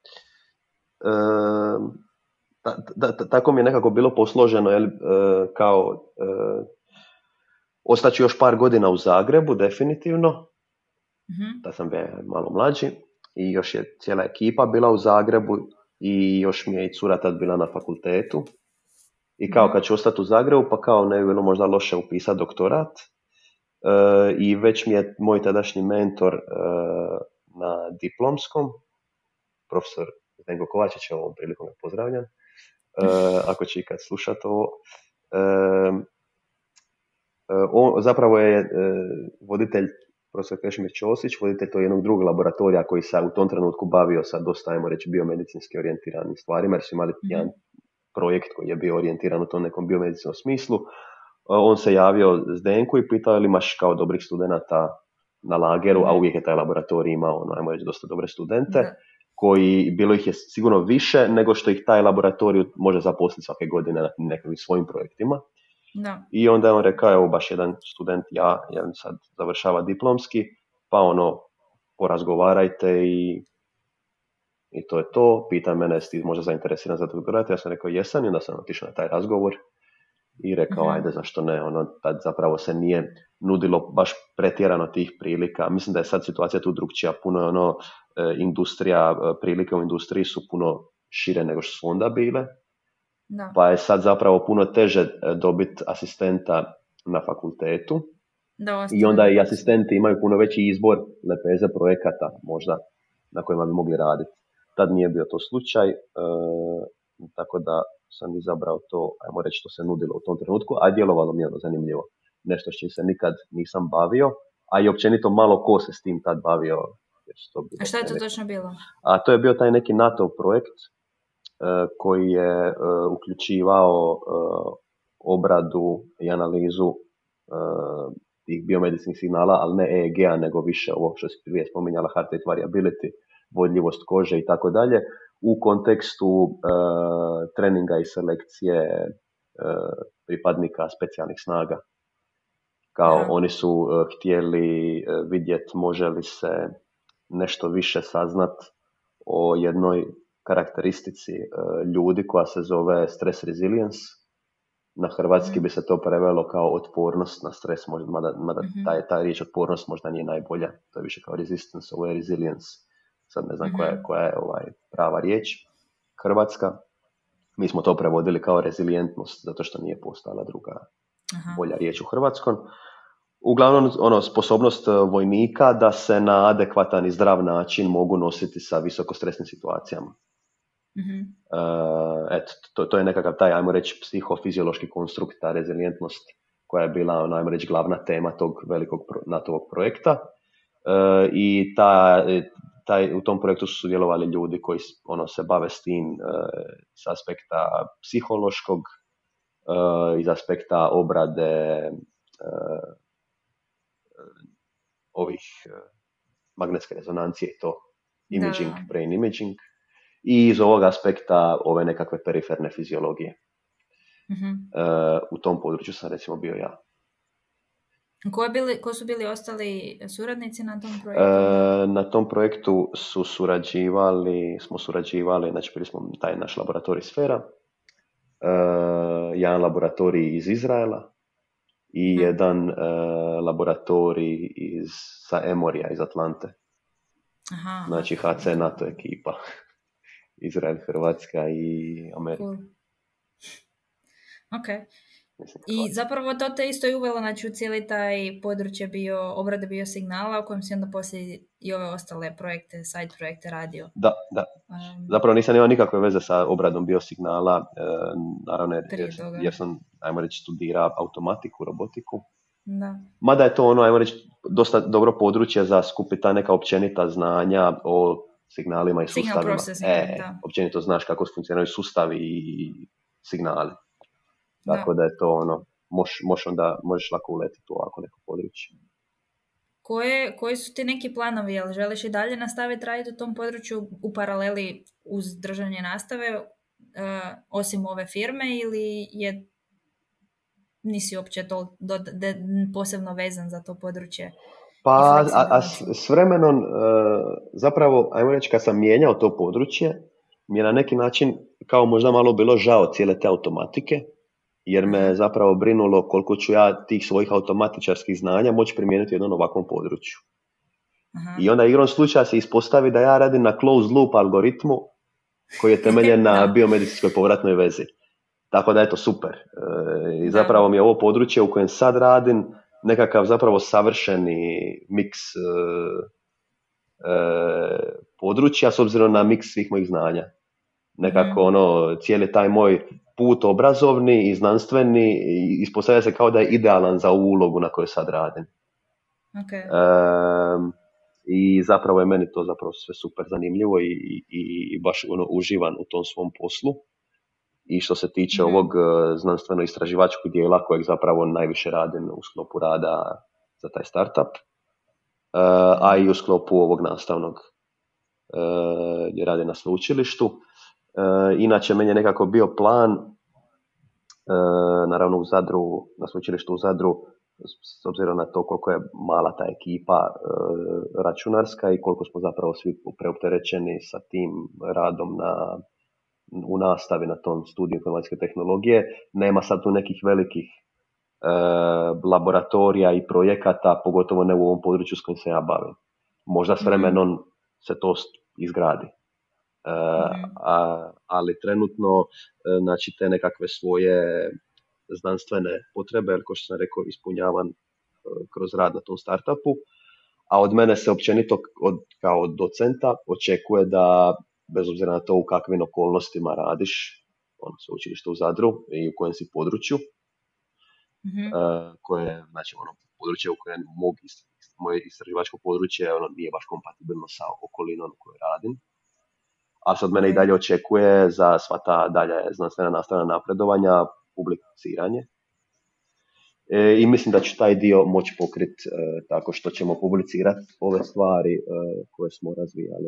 uh, ta, ta, ta, tako mi je nekako bilo posloženo, jel, uh, kao uh, ostaću još par godina u Zagrebu, definitivno.
Mm-hmm.
Da sam bio malo mlađi. I još je cijela ekipa bila u Zagrebu i još mi je i cura tad bila na fakultetu. I kao kad ću ostati u Zagrebu, pa kao ne bi bilo možda loše upisati doktorat. E, I već mi je moj tadašnji mentor e, na diplomskom, profesor Zdenko Kovačić, ovom prilikom ga pozdravljam, e, ako će ikad slušati ovo. E, on, zapravo je e, voditelj, profesor Krešimir Ćosić, voditelj to jednog drugog laboratorija koji se u tom trenutku bavio sa dosta, ajmo reći, biomedicinski orijentiranim stvarima, jer su imali mm-hmm. jedan projekt koji je bio orijentiran u tom nekom biomedicinskom smislu. On se javio Zdenku i pitao je li imaš kao dobrih studenata na lageru, mm-hmm. a uvijek je taj laboratorij imao, ono, ajmo reći, dosta dobre studente, mm-hmm. koji, bilo ih je sigurno više nego što ih taj laboratorij može zaposliti svake godine na nekim svojim projektima.
No.
I onda je on rekao, evo baš jedan student, ja, ja sad završava diplomski, pa ono, porazgovarajte i, i to je to. Pita mene, jesi ti možda zainteresiran za doktorat? Ja sam rekao, jesam, i onda sam otišao na taj razgovor i rekao, mm-hmm. ajde, zašto ne, ono, tad zapravo se nije nudilo baš pretjerano tih prilika. Mislim da je sad situacija tu drugčija, puno je ono, industrija, prilike u industriji su puno šire nego što su onda bile.
No.
Pa je sad zapravo puno teže dobiti asistenta na fakultetu.
Da,
i onda i asistenti imaju puno veći izbor lepeze projekata možda na kojima bi mogli raditi. Tad nije bio to slučaj, e, tako da sam izabrao to, ajmo reći, što se nudilo u tom trenutku, a djelovalo mi je ono zanimljivo. Nešto s čim se nikad nisam bavio, a i općenito malo ko se s tim tad bavio. Jer to bilo
a šta je to
neki...
točno bilo?
A to je bio taj neki NATO projekt, koji je uh, uključivao uh, obradu i analizu uh, tih biomedicinskih signala, ali ne E E G-a, nego više ovo što se prije spominjala, heart rate variability, vodljivost kože i tako dalje, u kontekstu uh, treninga i selekcije uh, pripadnika specijalnih snaga. Kao ja. Oni su uh, htjeli uh, vidjeti može li se nešto više saznat o jednoj karakteristici uh, ljudi koja se zove stress resilience. Na hrvatski mm. bi se to prevelo kao otpornost na stres, možda, mada, mada mm-hmm. taj, taj riječ otpornost možda nije najbolja, to je više kao resistance, ovo je resilience, sad ne znam mm-hmm. koja je, koja je ovaj, prava riječ hrvatska. Mi smo to prevodili kao rezilijentnost, zato što nije postala druga Aha. bolja riječ u hrvatskom. Uglavnom, ono, sposobnost vojnika da se na adekvatan i zdrav način mogu nositi sa visokostresnim situacijama.
Mm-hmm.
Uh, eto, to, to je nekakav taj, ajmo reći, psihofiziološki konstrukt, ta rezilijentnost koja je bila, ono, ajmo reći, glavna tema tog velikog NATO-ovog projekta. Uh, I ta, taj, u tom projektu su sudjelovali ljudi koji ono, se bave s tim uh, s aspekta psihološkog, uh, iz aspekta obrade uh, ovih uh, magnetske rezonancije i to, imaging, da. brain imaging. I iz ovog aspekta ove nekakve periferne fiziologije.
Mm-hmm.
Uh, u tom području sam recimo bio ja.
Ko, je bili, ko su bili ostali suradnici na tom projektu?
Uh, na tom projektu su surađivali, smo surađivali, znači bili smo taj naš laboratorij Sfera, uh, jedan laboratorij iz Izraela i mm-hmm. jedan uh, laboratorij iz, sa Emorija iz Atlante.
Aha.
Znači H C NATO ekipa. Izrael, Hrvatska i Amerika.
Cool. Ok. I zapravo to te isto je uvelo, znači, u cijeli taj područje bio, obrade biosignala, u kojem si onda poslije i ove ostale projekte, side projekte radio.
Da, da. Um, zapravo nisam imao nikakve veze sa obradom biosignala, e, naravno jer, jer, jer sam, ajmo reći, studirao automatiku, robotiku.
Da.
Mada je to ono, ajmo reći, dosta dobro područje za skupiti ta neka općenita znanja o signalima i
Signal
sustavima. E, da. Općenito znaš kako funkcioniraju sustavi i signali. Tako da, da je to ono, moš, moš onda, možeš lako uletiti u ovako neko područje.
Koje, koji su ti neki planovi? Jel želiš i dalje nastaviti raditi u tom području u paraleli uz držanje nastave, uh, osim ove firme, ili je nisi uopće to do, de, posebno vezan za to područje?
Pa, a, a s, s vremenom, uh, zapravo, ajmo reći, kad sam mijenjao to područje, mi je na neki način kao možda malo bilo žao cijele te automatike, jer me zapravo brinulo koliko ću ja tih svojih automatičarskih znanja moći primijeniti u jednom ovakvom području.
Aha.
I onda igrom slučaja se ispostavi da ja radim na closed loop algoritmu koji je temeljen na biomedicinskoj povratnoj vezi. Tako da je to super. E, I zapravo mi je ovo područje u kojem sad radim nekakav zapravo savršeni miks e, e, područja s obzirom na miks svih mojih znanja. Nekako mm. ono, cijeli taj moj put obrazovni i znanstveni ispostavlja se kao da je idealan za ovu ulogu na kojoj sad radim.
Okay.
E, I zapravo je meni to zapravo sve super zanimljivo i, i, i baš ono, uživan u tom svom poslu. I što se tiče mm-hmm. ovog znanstveno-istraživačkog dijela kojeg zapravo najviše radim u sklopu rada za taj startup, uh, a i u sklopu ovog nastavnog uh, gdje radim na sveučilištu. Uh, inače, meni je nekako bio plan, uh, naravno u Zadru, na sveučilištu u Zadru, s obzirom na to koliko je mala ta ekipa uh, računarska i koliko smo zapravo svi preopterećeni sa tim radom na u nastavi na tom studiju informacijske tehnologije, nema sad tu nekih velikih e, laboratorija i projekata, pogotovo ne u ovom području s kojim se ja bavim. Možda s vremenom mm-hmm. se to izgradi. E, mm-hmm. a, ali trenutno, e, znači te nekakve svoje znanstvene potrebe, kao što sam rekao, ispunjavam e, kroz rad na tom startupu, a od mene se općenito od, kao od docenta očekuje da bez obzira na to u kakvim okolnostima radiš, ono, sveučilište u Zadru i u kojem si području, mm-hmm. uh, koje, znači, ono, područje u kojem mogu, moje istraživačko područje ono, nije baš kompatibilno sa okolinom u kojoj radim, a sad mene i dalje očekuje za sva ta dalje znanstvena nastavna napredovanja, publiciranje. E, I mislim da ću taj dio moći pokriti e, tako što ćemo publicirati ove stvari e, koje smo razvijali.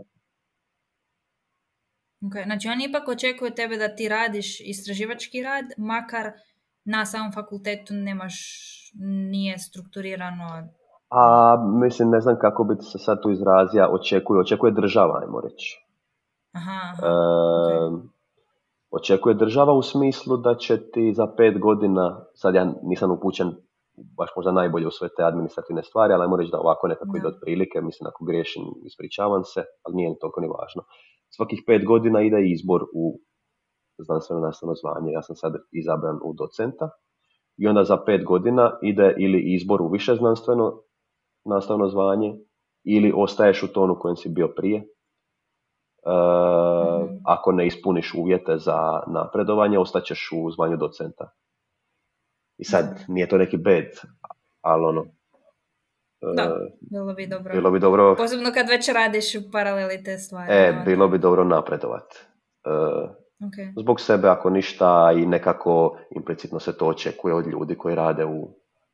Okay, znači oni ipak očekuju tebe da ti radiš istraživački rad, makar na samom fakultetu nemaš, nije strukturirano.
A mislim, ne znam kako bi se sad tu izrazija, očekuje, očekuje država, ajmo reći.
Aha, aha,
e,
okay.
Očekuje država u smislu da će ti za pet godina, sad ja nisam upućen baš možda najbolje u sve te administrativne stvari, ali ajmo reći da ovako nekako ide otprilike, mislim ako griješim ispričavam se, ali nije toliko ni važno. Svakih pet godina ide izbor u znanstveno nastavno zvanje. Ja sam sad izabran u docenta i onda za pet godina ide ili izbor u više znanstveno nastavno zvanje ili ostaješ u tonu kojem si bio prije. E, mm-hmm. Ako ne ispuniš uvjete za napredovanje, ostaćeš u zvanju docenta. I sad, mm-hmm. nije to neki bed, ali ono...
Da, bilo bi dobro.
Bilo bi dobro...
Posebno kad već radiš u paraleli te stvari.
E, no, bilo bi dobro napredovat. E, okay. Zbog sebe, ako ništa, i nekako implicitno se to očekuje od ljudi koji rade u,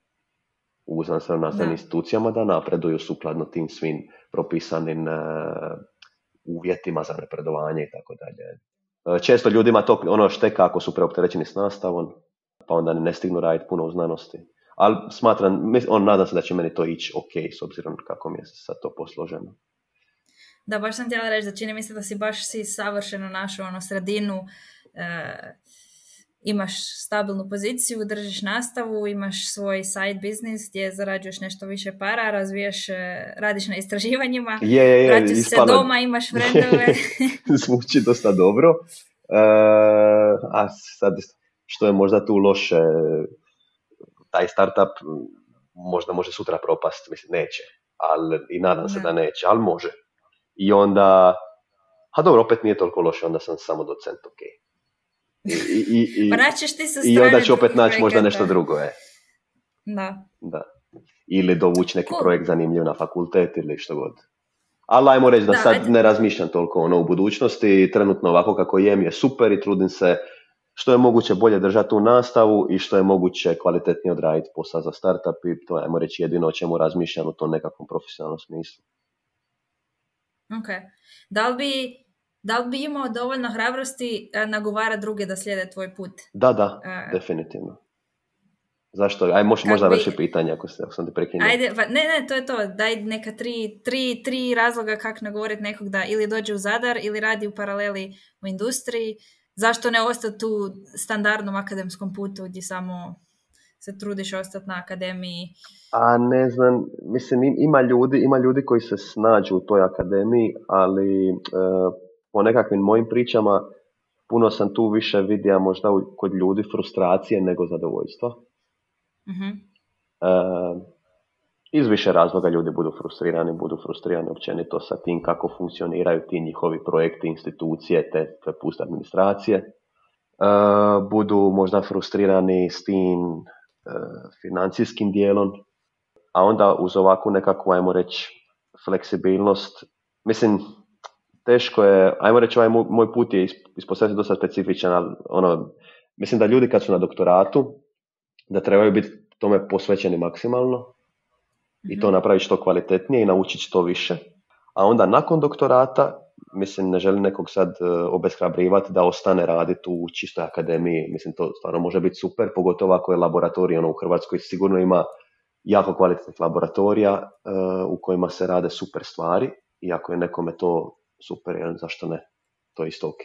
u znanstveno-nastavnim institucijama da napreduju sukladno tim svim propisanim uh, uvjetima za napredovanje i tako dalje. Često ljudima to ono šteka ako su preopterećeni s nastavom, pa onda ne stignu raditi puno u znanosti. Ali smatram, on nadam se da će meni to ići ok, s obzirom kako mi je sad to posloženo.
Da, baš sam htjela reći da čini mi se da si baš si savršeno našao ono sredinu, e, imaš stabilnu poziciju, držiš nastavu, imaš svoj side business gdje zarađuješ nešto više para, razvijaš, radiš na istraživanjima,
je, je, je,
vraćaš se doma, imaš frendove.
Zvuči dosta dobro. E, a sad, što je možda tu loše, taj startup možda može sutra propast, mislim, neće, ali i nadam se da, da neće, ali može. I onda, a dobro, opet nije toliko loše, onda sam samo docent, ok. I, i, i,
pa naćeš ti sa
i onda ću opet naći možda nešto drugo, je.
Da.
Da. Ili dovući neki cool. projekt zanimljiv na fakultet ili što god. Ali ajmo reći da, da sad ajde. ne razmišljam toliko ono u budućnosti, trenutno ovako kako jem je super i trudim se što je moguće bolje držati u nastavu i što je moguće kvalitetnije odraditi posao za startup i to je, ajmo reći, jedino o čemu razmišljam u tom nekakvom profesionalnom smislu.
Ok. Da li bi, da li bi imao dovoljno hrabrosti nagovara druge da slijede tvoj put?
Da, da, uh, definitivno. Zašto? Aj, moš, možda bi... vrši pitanje ako, se, ako sam te prekinuo.
Ajde, pa, ne, ne, to je to. Daj neka tri, tri, tri razloga kako nagovoriti nekog da ili dođe u Zadar ili radi u paraleli u industriji. zašto ne ostati u standardnom akademskom putu gdje samo se trudiš ostati na akademiji?
A ne znam, mislim ima ljudi, ima ljudi koji se snađu u toj akademiji, ali e, po nekakvim mojim pričama puno sam tu više vidio možda kod ljudi frustracije nego zadovoljstva.
Uh-huh.
E, iz više razloga ljudi budu frustrirani, budu frustrirani općenito sa tim kako funkcioniraju ti njihovi projekti, institucije, te, te puste administracije. E, budu možda frustrirani s tim e, financijskim dijelom, a onda uz ovakvu nekakvu, ajmo reći, fleksibilnost, mislim, teško je, ajmo reći, ovaj moj, moj put je ispostaviti dosta specifičan, ali ono, mislim da ljudi kad su na doktoratu, da trebaju biti tome posvećeni maksimalno, mm-hmm. i to napraviti što kvalitetnije i naučiti što više, a onda nakon doktorata, mislim, ne želim nekog sad uh, obeshrabrivati da ostane raditi u čistoj akademiji, mislim, to stvarno može biti super, pogotovo ako je laboratorij, ono, u Hrvatskoj sigurno ima jako kvalitetnih laboratorija uh, u kojima se rade super stvari, i ako je nekome to super, zašto ne, to je isto ok.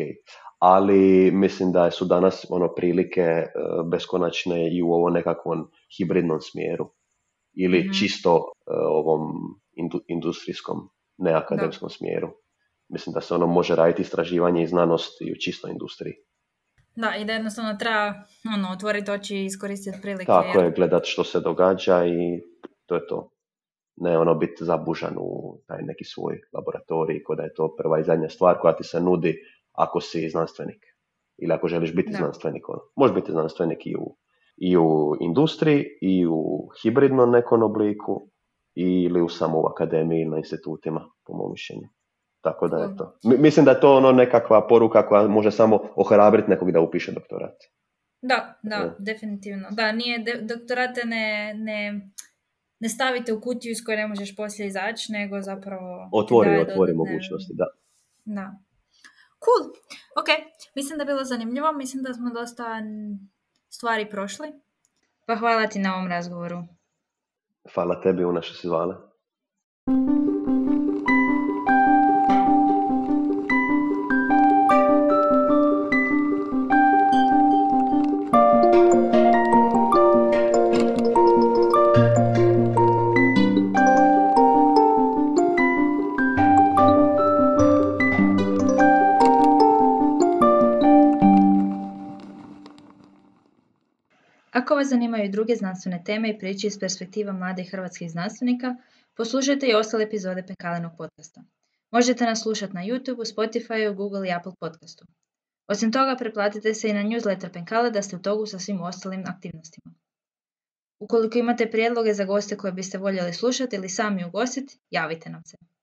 Ali mislim da su danas ono prilike uh, beskonačne i u ovom nekakvom hibridnom smjeru ili mm-hmm. čisto uh, ovom indu, industrijskom, neakademskom da. smjeru. Mislim da se ono može raditi istraživanje i znanost i u čistoj industriji.
Da, i da jednostavno treba ono, otvoriti oči i iskoristiti prilike.
Tako je, gledati što se događa i to je to. Ne ono biti zabužan u taj neki svoj laboratorij, ko da je to prva i zadnja stvar koja ti se nudi ako si znanstvenik. Ili ako želiš biti da. znanstvenik. Ono. Možeš biti znanstvenik i u, i u industriji, i u hibridnom nekom obliku, ili u samo u akademiji ili na institutima, po mom mišljenju. Tako da je to. Mislim da je to ono nekakva poruka koja može samo ohrabriti nekog da upiše doktorat.
Da, da, ja. definitivno. Da, nije de- doktorate ne, ne, ne stavite u kutiju iz koje ne možeš poslije izaći, nego zapravo...
Otvori, otvori mogućnosti, da.
Da. Cool. Ok, mislim da je bilo zanimljivo. Mislim da smo dosta stvari prošli. Pa hvala ti na ovom razgovoru.
Hvala tebi, Una, što si zvala.
Ako vas zanimaju i druge znanstvene teme i priče iz perspektiva mladih hrvatskih znanstvenika, poslušajte i ostale epizode Penkalenog podcasta. Možete nas slušati na YouTube, Spotify, Google i Apple podcastu. Osim toga, pretplatite se i na newsletter Penkale da ste u togu sa svim ostalim aktivnostima. Ukoliko imate prijedloge za goste koje biste voljeli slušati ili sami ugostiti, javite nam se.